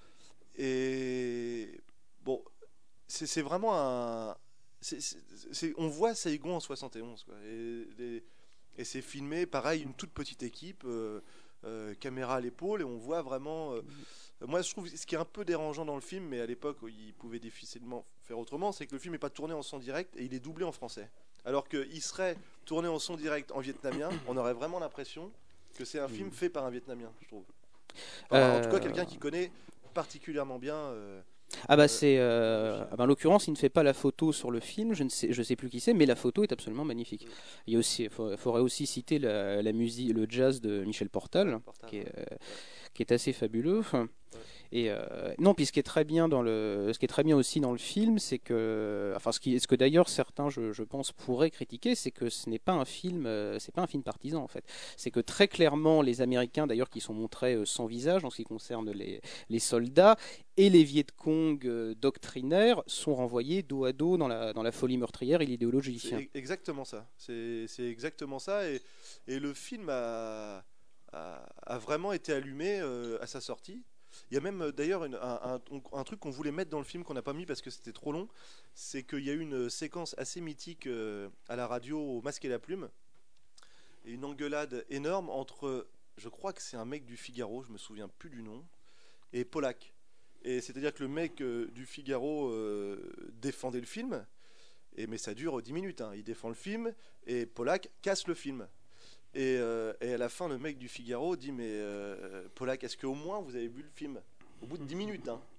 Et bon, c'est vraiment un... on voit Saigon en 71, quoi. Et c'est filmé, pareil, une toute petite équipe, caméra à l'épaule, et on voit vraiment... moi, je trouve ce qui est un peu dérangeant dans le film, mais à l'époque, il pouvait difficilement faire autrement, c'est que le film n'est pas tourné en son direct et il est doublé en français. Alors qu'il serait tourné en son direct en vietnamien, on aurait vraiment l'impression que c'est un film fait par un Vietnamien, je trouve. Enfin, en tout cas, quelqu'un qui connaît particulièrement bien... en l'occurrence, il ne fait pas la photo sur le film, je sais plus qui c'est, mais la photo est absolument magnifique. Il faudrait aussi citer la musique, le jazz de Michel Portal, qui est assez fabuleux. Et non, puis ce qui est très bien aussi dans le film, c'est que, enfin, ce que d'ailleurs certains, je pense, pourraient critiquer, c'est que ce n'est pas un film, c'est pas un film partisan en fait. C'est que très clairement, les Américains, d'ailleurs, qui sont montrés sans visage en ce qui concerne les soldats et les Viet Cong doctrinaires, sont renvoyés dos à dos dans la folie meurtrière et l'idéologie. C'est exactement ça. C'est exactement ça. Et le film a vraiment été allumé à sa sortie. Il y a même d'ailleurs un truc qu'on voulait mettre dans le film qu'on n'a pas mis parce que c'était trop long, c'est qu'il y a eu une séquence assez mythique à la radio au Masque et la Plume, et une engueulade énorme entre, je crois que c'est un mec du Figaro, je me souviens plus du nom, et Pollack. Et c'est-à-dire que le mec du Figaro défendait le film, mais ça dure 10 minutes, hein. Il défend le film et Pollack casse le film. Et à la fin, le mec du Figaro dit mais Pollack, est-ce qu'au moins vous avez vu le film au bout de 10 minutes, hein.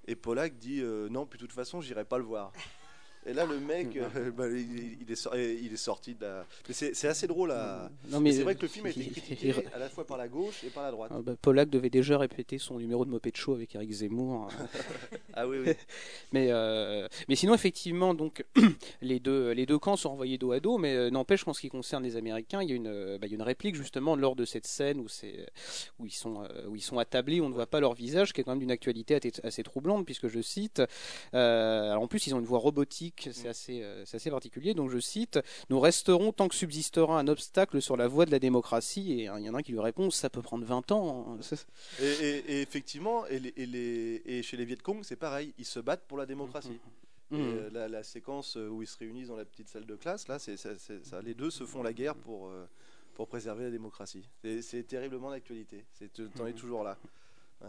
Et Pollack dit non, puis de toute façon, j'irai pas le voir. Et là, le mec, il est sorti de la. Mais c'est assez drôle à. Non, mais c'est vrai que le film a été critiqué à la fois par la gauche et par la droite. Pollack devait déjà répéter son numéro de Moped Show avec Eric Zemmour. Ah oui, oui. mais sinon, effectivement, donc les deux camps sont envoyés dos à dos. Mais n'empêche qu'en ce qui concerne les Américains, il y a une réplique justement lors de cette scène où ils sont attablés, on ne voit pas leur visage, qui est quand même d'une actualité assez troublante, puisque je cite. Alors en plus, ils ont une voix robotique. C'est assez particulier, donc je cite: nous resterons tant que subsistera un obstacle sur la voie de la démocratie. Et il y en a un qui lui répond: ça peut prendre 20 ans. Et effectivement, et chez les Viet Cong, c'est pareil, ils se battent pour la démocratie. Et la séquence où ils se réunissent dans la petite salle de classe, là, c'est ça, les deux se font la guerre pour préserver la démocratie. C'est terriblement d'actualité. T'en es toujours là. Ouais.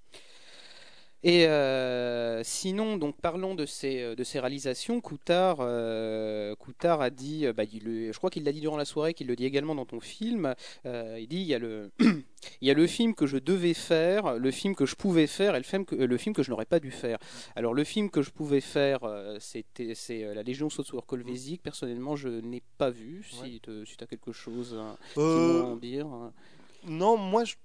Et sinon, donc parlons de ses réalisations. Coutard a dit, je crois qu'il l'a dit durant la soirée, qu'il le dit également dans ton film. Il dit il y a le film que je devais faire, le film que je pouvais faire et le film que je n'aurais pas dû faire. Alors le film que je pouvais faire, c'est La Légion saute sur Kolvézik. Personnellement, je n'ai pas vu. Si tu as quelque chose à en dire. Non, moi je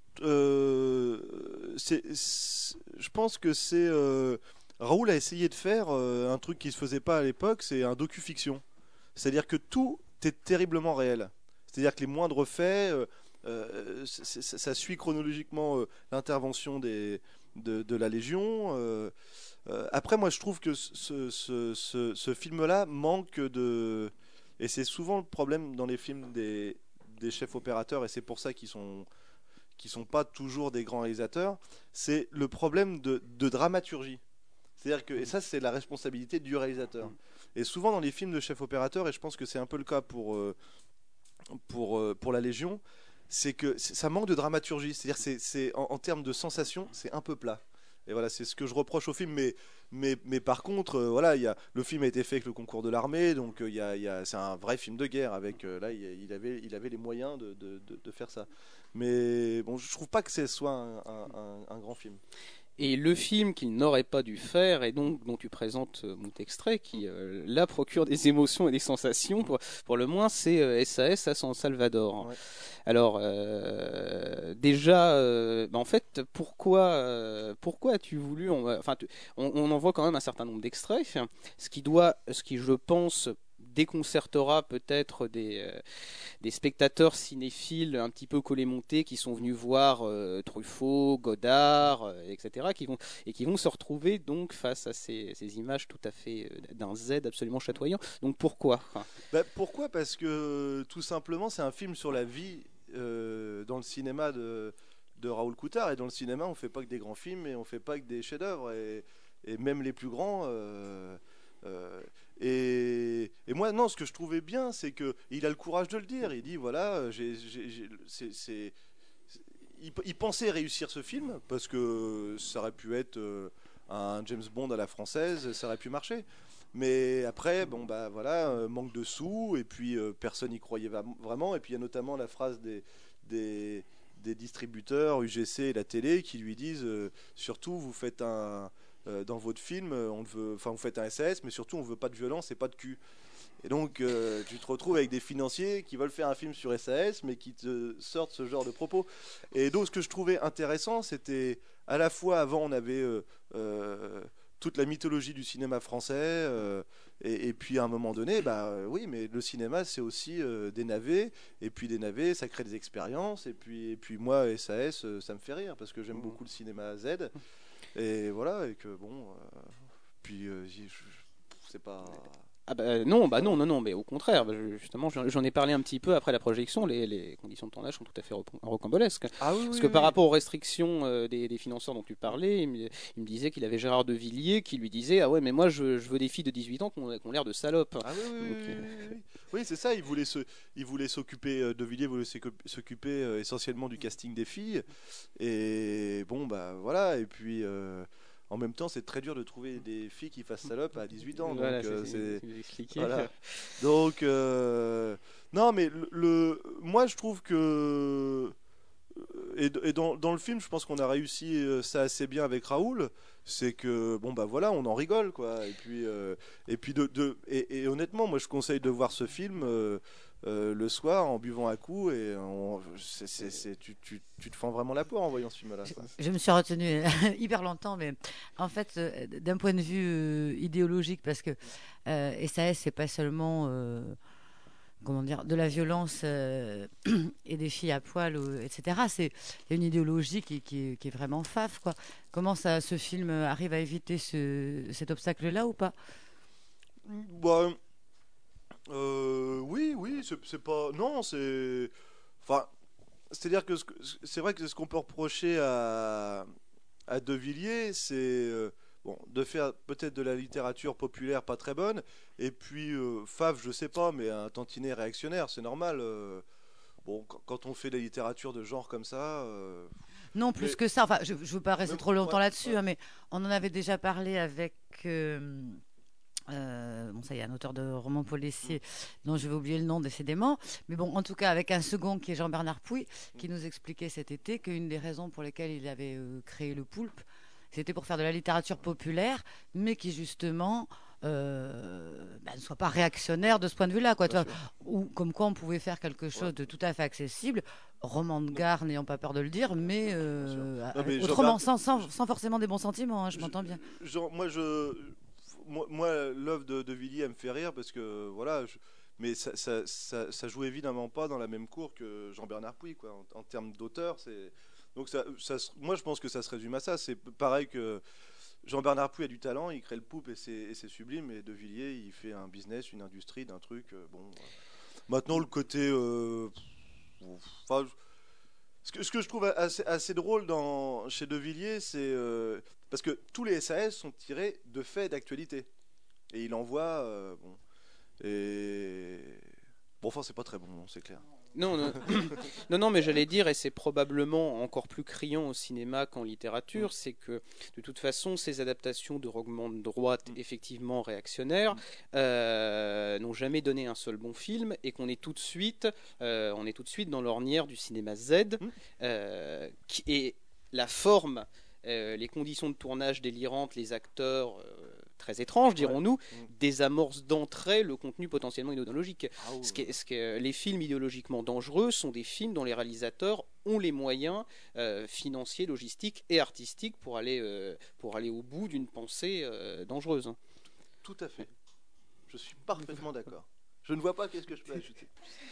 pense que c'est Raoul a essayé de faire un truc qui se faisait pas à l'époque, c'est un docu-fiction. C'est-à-dire que tout est terriblement réel. C'est-à-dire que les moindres faits, ça suit chronologiquement l'intervention de la Légion. Après, moi, je trouve que ce film-là manque de... Et c'est souvent le problème dans les films des chefs opérateurs, et c'est pour ça qu'ils sont pas toujours des grands réalisateurs, c'est le problème de dramaturgie. C'est-à-dire que, et ça, c'est la responsabilité du réalisateur. Et souvent dans les films de chefs opérateurs, et je pense que c'est un peu le cas pour La Légion, c'est que ça manque de dramaturgie. C'est-à-dire c'est en termes de sensation, c'est un peu plat. Et voilà, c'est ce que je reproche au film. Mais par contre, voilà, le film a été fait avec le concours de l'armée, donc c'est un vrai film de guerre. Avec là, il avait les moyens de faire ça. Mais bon, je trouve pas que ce soit un grand film. Et le film qu'il n'aurait pas dû faire, et donc dont tu présentes mon extrait, qui là procure des émotions et des sensations, pour le moins, c'est SAS à San Salvador. Ouais. Alors, déjà, en fait, pourquoi as-tu voulu... On en voit quand même un certain nombre d'extraits, ce qui, je pense, déconcertera peut-être des spectateurs cinéphiles un petit peu collés-montés qui sont venus voir Truffaut, Godard, etc., qui vont se retrouver donc face à ces images tout à fait d'un Z absolument chatoyant. Donc pourquoi ? Pourquoi ? Parce que tout simplement c'est un film sur la vie dans le cinéma de Raoul Coutard, et dans le cinéma on fait pas que des grands films et on fait pas que des chefs-d'œuvre, et même les plus grands et moi, non, ce que je trouvais bien, c'est qu'il a le courage de le dire. Il dit, voilà, il pensait réussir ce film, parce que ça aurait pu être un James Bond à la française, ça aurait pu marcher. Mais après, bon, bah voilà, manque de sous, et puis personne n'y croyait vraiment. Et puis il y a notamment la phrase des distributeurs, UGC et la télé, qui lui disent, surtout, vous faites dans votre film, vous faites un SAS, mais surtout on veut pas de violence et pas de cul. Et donc tu te retrouves avec des financiers qui veulent faire un film sur SAS, mais qui te sortent ce genre de propos. Et donc ce que je trouvais intéressant, c'était à la fois, avant on avait toute la mythologie du cinéma français, et puis à un moment donné, oui, mais le cinéma c'est aussi des navets, et puis des navets ça crée des expériences, et puis moi SAS ça me fait rire parce que j'aime beaucoup le cinéma Z. Et voilà, et que bon, puis c'est pas... non, mais au contraire, justement, j'en ai parlé un petit peu après la projection. Les conditions de tournage sont tout à fait rocambolesques. Ah oui, parce que par rapport aux restrictions des financeurs dont tu parlais, il me disait qu'il avait Gérard de Villiers qui lui disait: ah ouais, mais moi je veux des filles de 18 ans qui ont l'air de salopes. Ah oui, c'est ça, il voulait s'occuper, de Villiers voulait s'occuper essentiellement du casting des filles. Et bon, bah voilà, et puis... En même temps, c'est très dur de trouver des filles qui fassent salope à 18 ans. Voilà, donc, voilà. Donc, non, mais moi, je trouve que et dans le film, je pense qu'on a réussi ça assez bien avec Raoul. C'est que bon bah voilà, on en rigole quoi. Et puis honnêtement, moi je conseille de voir ce film le soir en buvant à coups et tu te fends vraiment la peau en voyant ce film-là. Quoi. Je me suis retenue hyper longtemps, mais en fait, d'un point de vue idéologique, parce que SAS, c'est pas seulement comment dire, de la violence et des filles à poil, etc. Il y a une idéologie qui est vraiment faf, quoi. Comment ce film arrive à éviter cet obstacle-là ou pas? Bah, oui, c'est pas. Non, c'est. Enfin, c'est-à-dire que c'est vrai que ce qu'on peut reprocher à De Villiers, c'est bon, de faire peut-être de la littérature populaire pas très bonne, et puis Favre, je sais pas, mais un tantinet réactionnaire, c'est normal. Bon, quand on fait de la littérature de genre comme ça. Non, plus Mais- que ça. Enfin, je ne veux pas rester même- trop longtemps ouais, là-dessus, ouais. hein, mais on en avait déjà parlé avec. Bon, ça y est, un auteur de romans policiers dont je vais oublier le nom décidément. Mais bon, en tout cas, avec un second qui est Jean-Bernard Pouy, qui nous expliquait cet été qu'une des raisons pour lesquelles il avait créé le Poulpe, c'était pour faire de la littérature populaire, mais qui justement ne soit pas réactionnaire de ce point de vue-là, quoi. Tu Bien vois, sûr. ou comme quoi on pouvait faire quelque Ouais. chose de tout à fait accessible, roman de gare, n'ayant pas peur de le dire, mais Bien sûr. Non, mais autrement, Jean-Bernard- sans forcément des bons sentiments, hein, je Je- m'entends bien. moi, l'œuvre de Villiers, elle me fait rire parce que voilà, mais ça joue évidemment pas dans la même cour que Jean-Bernard Pouy, quoi. En termes d'auteur, c'est donc moi je pense que ça se résume à ça. C'est pareil que Jean-Bernard Pouy a du talent, il crée le Poupe et c'est sublime, et De Villiers, il fait un business, une industrie d'un truc. Bon, maintenant le côté, enfin, ce que je trouve assez drôle chez De Villiers, c'est parce que tous les SAS sont tirés de faits d'actualité. Et il envoie. Bon. Et. Bon, enfin, c'est pas très bon, c'est clair. Non, non, non, non, mais j'allais dire, et c'est probablement encore plus criant au cinéma qu'en littérature, c'est que de toute façon, ces adaptations de romans de droite, effectivement réactionnaires, n'ont jamais donné un seul bon film, et qu'on est tout de suite, dans l'ornière du cinéma Z, et la forme, les conditions de tournage délirantes, les acteurs très étranges, dirons-nous, désamorcent d'entrée le contenu potentiellement idéologique. Ah, oui. Les films idéologiquement dangereux sont des films dont les réalisateurs ont les moyens financiers, logistiques et artistiques pour aller au bout d'une pensée dangereuse. Hein. Tout à fait. Je suis parfaitement d'accord. Je ne vois pas qu'est-ce que je peux ajouter.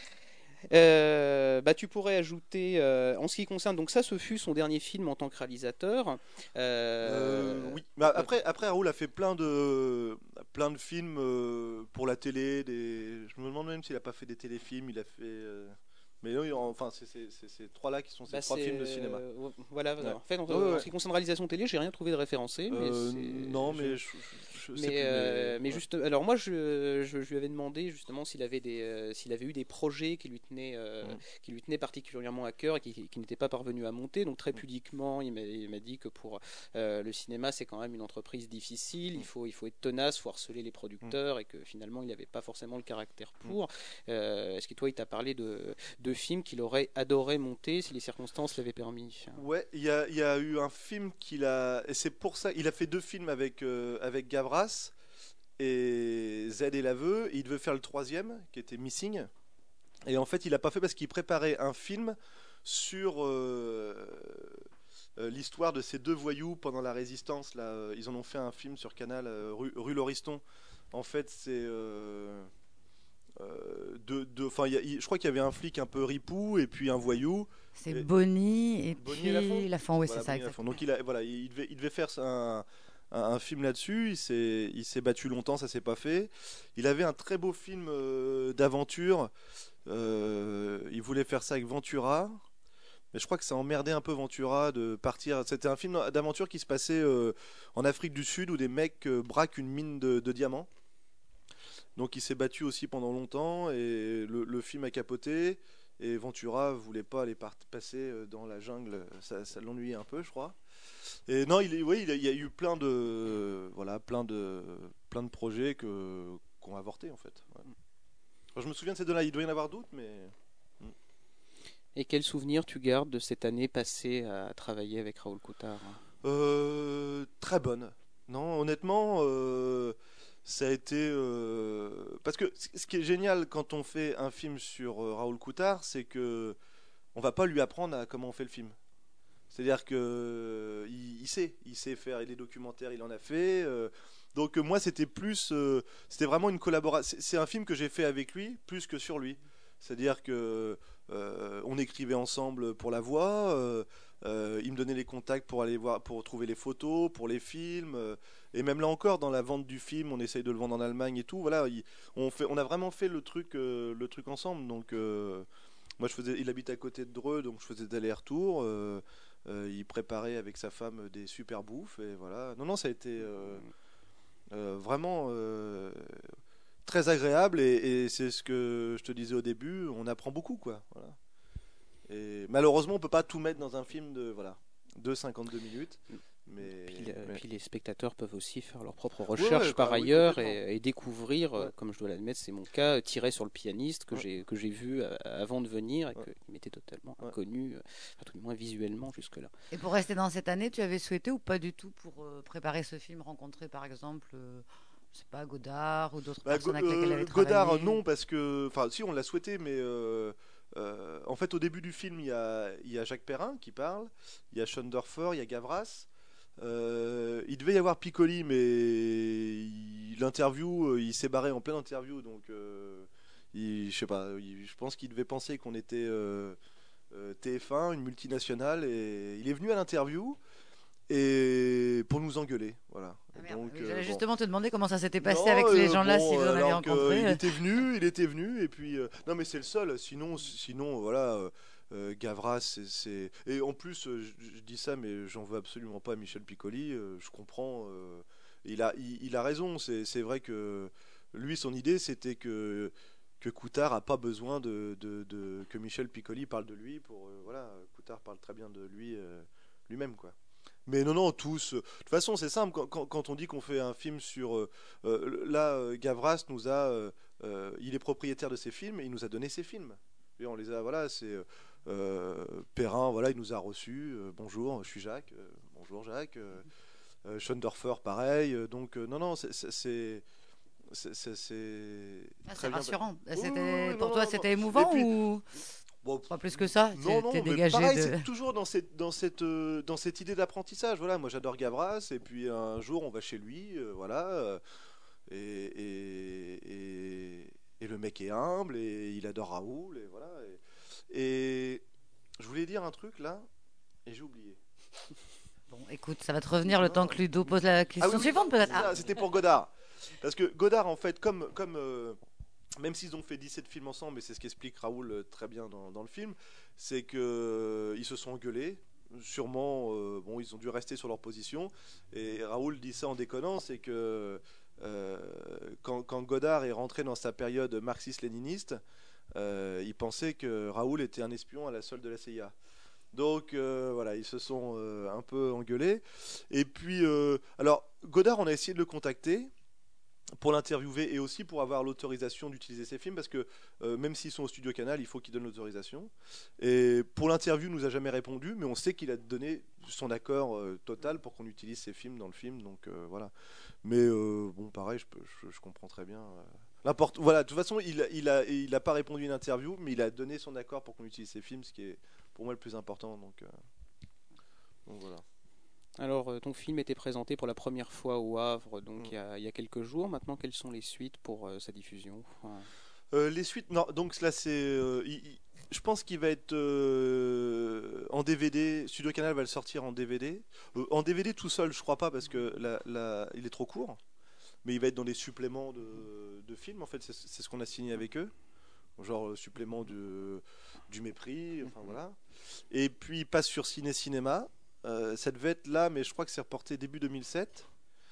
Tu pourrais ajouter, en ce qui concerne, donc ça, ce fut son dernier film en tant que réalisateur. Oui. Mais après, Raoul a fait plein de films pour la télé. Je me demande même s'il a pas fait des téléfilms. Il a fait. Mais oui, enfin, c'est ces trois-là qui sont ces trois films de cinéma. Voilà. Ouais. En fait, en Ouais. ce qui concerne réalisation télé, j'ai rien trouvé de référencé. Non, mais je sais plus, mais ouais. juste, alors moi, je lui avais demandé justement s'il avait eu des projets qui lui tenaient particulièrement à cœur et qui n'étaient pas parvenus à monter. Donc très pudiquement, il m'a dit que pour le cinéma, c'est quand même une entreprise difficile. Il faut être tenace, il faut harceler les producteurs et que finalement, il n'avait pas forcément le caractère pour. Est-ce que toi, il t'a parlé de films qu'il aurait adoré monter si les circonstances l'avaient permis? Ouais, il y a eu un film et c'est pour ça, il a fait 2 films avec Gavras et Z et l'aveu. Il devait faire le 3e, qui était Missing. Et en fait, il a pas fait parce qu'il préparait un film sur l'histoire de ces 2 voyous pendant la Résistance. Là, ils en ont fait un film sur Canal, rue Lauriston. En fait, c'est je crois qu'il y avait un flic un peu ripou et puis un voyou. C'est Et- Bonnie et Bonnie puis et Lafont. Lafont, oui, Voilà, c'est ça, Bonnie Lafont. exactement. Donc il devait faire un film là-dessus. Il s'est battu longtemps, ça s'est pas fait. Il avait un très beau film d'aventure. Il voulait faire ça avec Ventura. Mais je crois que ça emmerdait un peu Ventura de partir. C'était un film d'aventure qui se passait en Afrique du Sud où des mecs braquent une mine de diamants. Donc il s'est battu aussi pendant longtemps et le film a capoté. Et Ventura voulait pas aller passer dans la jungle, ça l'ennuyait un peu, je crois. Et non, il y a eu plein de projets qu'on a avorté en fait. Ouais. Enfin, je me souviens de ces deux-là, il doit y en avoir d'autres, mais Et quel souvenir tu gardes de cette année passée à travailler avec Raoul Coutard? Très bonne. Non, honnêtement, ça a été parce que ce qui est génial quand on fait un film sur Raoul Coutard, c'est que on va pas lui apprendre à comment on fait le film. C'est-à-dire que il sait faire des documentaires, il en a fait. Donc moi, c'était vraiment une collaboration. C'est un film que j'ai fait avec lui plus que sur lui. C'est-à-dire que on écrivait ensemble pour la voix. Il me donnait les contacts pour aller voir, pour trouver les photos, pour les films. Et même là encore, dans la vente du film, on essaye de le vendre en Allemagne et tout. Voilà, on a vraiment fait le truc ensemble. Donc moi, il habite à côté de Dreux, donc je faisais des allers-retours. Il préparait avec sa femme des super bouffes et voilà. Non, non, ça a été vraiment très agréable et c'est ce que je te disais au début. On apprend beaucoup, quoi. Voilà. Et malheureusement, on peut pas tout mettre dans un film de 52 minutes. Puis les spectateurs peuvent aussi faire leurs propres Ouais, recherches ouais, par bah oui, ailleurs complètement. et découvrir, Ouais, comme je dois l'admettre, c'est mon cas, tirer sur le pianiste ouais, que j'ai vu avant de venir et ouais, qui m'était totalement ouais. inconnu, enfin, tout du moins visuellement jusque-là. Et pour rester dans cette année, tu avais souhaité ou pas du tout pour préparer ce film rencontrer par exemple, je sais pas, Godard ou d'autres Bah, personnes avec lesquelles elle avait Godard, travaillé? non, parce que. Enfin, si, on l'a souhaité, mais. En fait, au début du film, il y a Jacques Perrin qui parle, il y a Schoendorfer, il y a Gavras. Il devait y avoir Piccoli, mais l'interview, il s'est barré en pleine interview, donc je sais pas, je pense qu'il devait penser qu'on était TF1, une multinationale, et il est venu à l'interview et pour nous engueuler, voilà. Ah merde, Donc oui, j'allais bon. justement te demander comment ça s'était passé Non, avec ces gens-là, si bon, vous en aviez alors rencontré. qu'il était venu, et puis non, mais c'est le seul. Sinon, voilà, Gavras, et en plus, je dis ça, mais j'en veux absolument pas à Michel Piccoli. Je comprends. Il a raison. C'est vrai que lui, son idée, c'était que Coutard a pas besoin que Michel Piccoli parle de lui pour voilà. Coutard parle très bien de lui lui-même, quoi. Mais non, non, tous. De toute façon, c'est simple. Quand on dit qu'on fait un film sur. Là, Gavras nous a. Il est propriétaire de ses films et il nous a donné ses films. Et on les a. Voilà, c'est. Perrin, voilà, il nous a reçus. Bonjour, je suis Jacques. Bonjour, Jacques. Schoendorfer, pareil. Donc, non, non, c'est Ah, c'est très bien. rassurant. Oui, oui, oui, C'était, oui, non, pour toi, non, non. c'était Et émouvant puis, ou bon, pas plus que ça? non, T'es non, mais dégagé pareil, de. c'est toujours dans cette idée d'apprentissage. Voilà, moi j'adore Gavras, et puis un jour on va chez lui, voilà, et le mec est humble, et il adore Raoul, et voilà. Et je voulais dire un truc là, et j'ai oublié. Bon, écoute, ça va te revenir le temps Non. que Ludo pose la Ah oui, question oui, suivante, peut-être. c'est Ah, ça, c'était pour Godard. Parce que Godard, en fait, même s'ils ont fait 17 films ensemble, et c'est ce qu'explique Raoul très bien dans le film, c'est que ils se sont engueulés. Sûrement, bon, ils ont dû rester sur leur position. Et Raoul dit ça en déconnant, c'est que euh, quand Godard est rentré dans sa période marxiste-léniniste, il pensait que Raoul était un espion à la solde de la CIA. Donc voilà, ils se sont un peu engueulés. Et puis, alors, Godard, on a essayé de le contacter pour l'interviewer et aussi pour avoir l'autorisation d'utiliser ses films parce que même s'ils sont au studio Canal, il faut qu'ils donnent l'autorisation. Et pour l'interview, il nous a jamais répondu, mais on sait qu'il a donné son accord total pour qu'on utilise ses films dans le film. Donc voilà. Mais bon, pareil, je comprends très bien. Voilà, de toute façon, il a pas répondu à une interview, mais il a donné son accord pour qu'on utilise ses films, ce qui est pour moi le plus important. Donc voilà. Alors, ton film était présenté pour la première fois au Havre, Mm. donc il y a quelques jours. Maintenant, quelles sont les suites pour sa diffusion? Enfin, Les suites, non, donc là c'est. Je pense qu'il va être en DVD. Studio Canal va le sortir en DVD. En DVD tout seul, je crois pas, parce que il est trop court. Mais il va être dans les suppléments de films, en fait, c'est ce qu'on a signé avec eux. Genre supplément du mépris, enfin voilà. Et puis il passe sur Ciné-Cinéma. Ça devait être là, mais je crois que c'est reporté début 2007.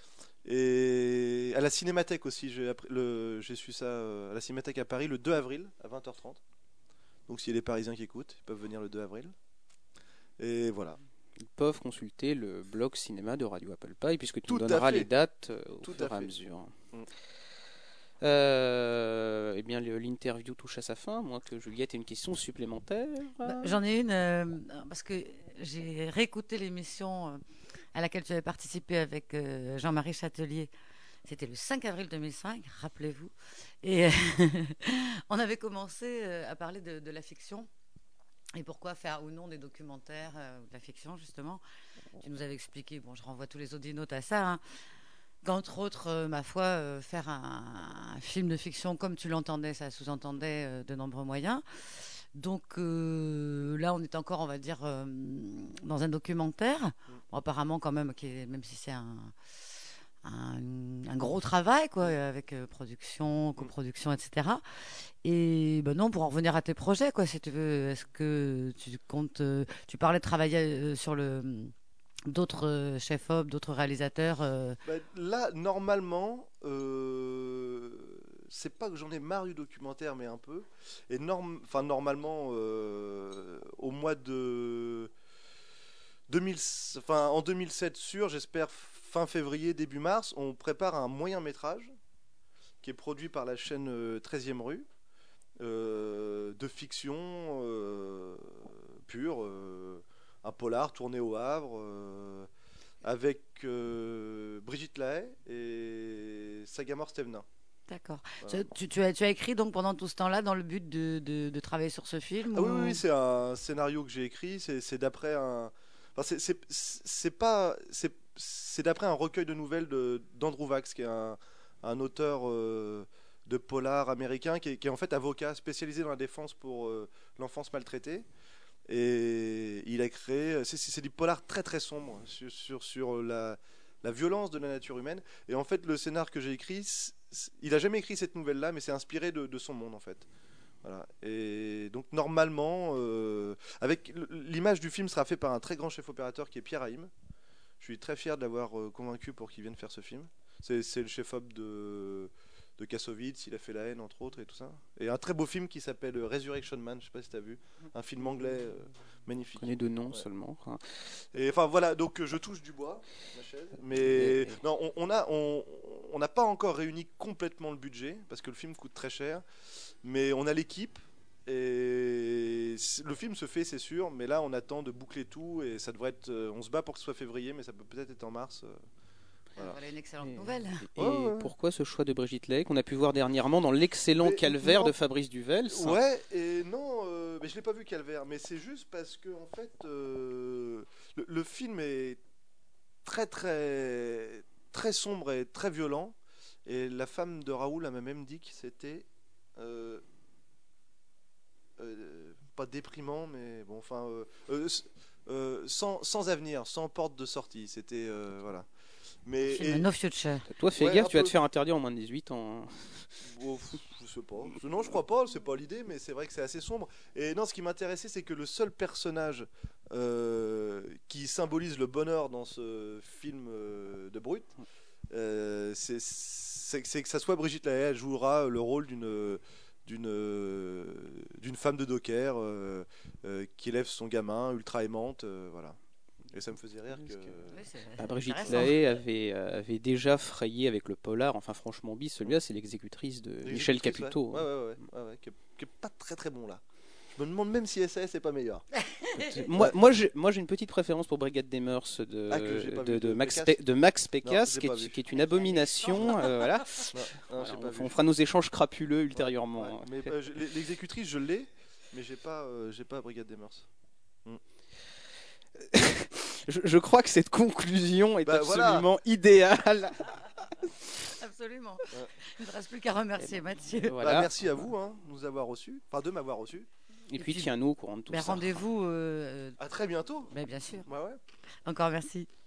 Et à la Cinémathèque aussi, j'ai su ça à la Cinémathèque à Paris le 2 avril à 20h30. Donc s'il y a des Parisiens qui écoutent, ils peuvent venir le 2 avril. Et voilà. ils peuvent consulter le blog cinéma de Radio Apple Pie, puisque tu nous Tout à donneras les fait. dates au Tout fur à et à fait. mesure. Mm. Eh bien, l'interview touche à sa fin, moins que Juliette ait une question supplémentaire. J'en ai une, parce que j'ai réécouté l'émission à laquelle tu avais participé avec Jean-Marie Châtelier. C'était le 5 avril 2005, rappelez-vous. Et on avait commencé à parler de la fiction. Et pourquoi faire ou non des documentaires ou de la fiction, justement. Tu nous avais expliqué, bon, je renvoie tous les audinotes à ça, hein, qu'entre autres, ma foi, faire un film de fiction comme tu l'entendais, ça sous-entendait de nombreux moyens. Donc là, on est encore, on va dire, dans un documentaire. Bon, apparemment, quand même, même si c'est un gros travail, quoi, avec production, coproduction, etc. Et ben non, pour en revenir à tes projets, quoi, si tu veux, est-ce que tu comptes, tu parlais de travailler sur d'autres chefs-op, d'autres réalisateurs. Là, normalement, c'est pas que j'en ai marre du documentaire, mais un peu. Et normalement, au mois de 2000, en 2007 sûr, j'espère fin février, début mars, on prépare un moyen métrage qui est produit par la chaîne 13e rue, de fiction pure, un polar tourné au Havre, avec Brigitte Lahaie et Sagamore Stevenin. D'accord. Tu as écrit donc pendant tout ce temps-là dans le but de travailler sur ce film Ah oui, c'est un scénario que j'ai écrit, c'est d'après un... Enfin, c'est d'après un recueil de nouvelles d'Andrew Vax, qui est un auteur de polar américain, qui est en fait avocat spécialisé dans la défense pour l'enfance maltraitée. Et il a créé... C'est du polar très très sombre sur la violence de la nature humaine. Et en fait, le scénar que j'ai écrit, il n'a jamais écrit cette nouvelle-là, mais c'est inspiré de son monde, en fait. Voilà. Et donc normalement, avec l'image du film sera faite par un très grand chef opérateur qui est Pierre Haïm. Je suis très fier de l'avoir convaincu pour qu'il vienne faire ce film. C'est le chef-op de Kassovitz, il a fait La Haine entre autres et tout ça. Et un très beau film qui s'appelle Resurrection Man, je sais pas si tu as vu, un film anglais magnifique. Je connais de nom seulement. Et enfin voilà, donc je touche du bois, ma chaise. Mais non, on n'a pas encore réuni complètement le budget parce que le film coûte très cher. Mais on a l'équipe et le film se fait, c'est sûr. Mais là, on attend de boucler tout et ça devrait être. On se bat pour que ce soit février, mais ça peut peut-être être en mars. Voilà une excellente nouvelle. Et pourquoi ce choix de Brigitte Lahaie qu'on a pu voir dernièrement dans l'excellent Calvaire de Fabrice Duvels? Ouais, et non, mais je l'ai pas vu Calvaire, mais c'est juste parce que en fait, le film est très très très sombre et très violent. Et la femme de Raoul m'a même dit que c'était pas déprimant, mais bon, enfin, sans avenir, sans porte de sortie. C'était voilà. Mais No Future. Toi, fais gaffe, tu vas te faire interdire en moins de 18 ans. Oh, je sais pas. Non, je crois pas. C'est pas l'idée, mais c'est vrai que c'est assez sombre. Et non, ce qui m'intéressait, c'est que le seul personnage qui symbolise le bonheur dans ce film de Brut, c'est que ça soit Brigitte Lahaie. Elle jouera le rôle d'une femme de docker qui élève son gamin ultra aimante, voilà. Et ça me faisait rire que... Brigitte Lahaie avait déjà frayé avec le polar, enfin franchement bis, celui-là c'est l'exécutrice de Michel Caputo. Ouais, qui est pas très très bon là. Je me demande même si SAS est pas meilleur. moi j'ai une petite préférence pour Brigade des Mœurs de Max Pécasse, qui est une abomination. Voilà. On fera nos échanges crapuleux ultérieurement. Ouais, mais l'exécutrice je l'ai, mais j'ai pas Brigade des Mœurs. Je crois que cette conclusion est absolument idéale. Absolument. Il ne me reste plus qu'à remercier Mathieu. Voilà. Merci à vous de nous avoir reçus, de m'avoir reçu. Et puis tiens-nous au courant de tout ça. Rendez-vous. À très bientôt. Bien sûr. Ouais. Encore merci.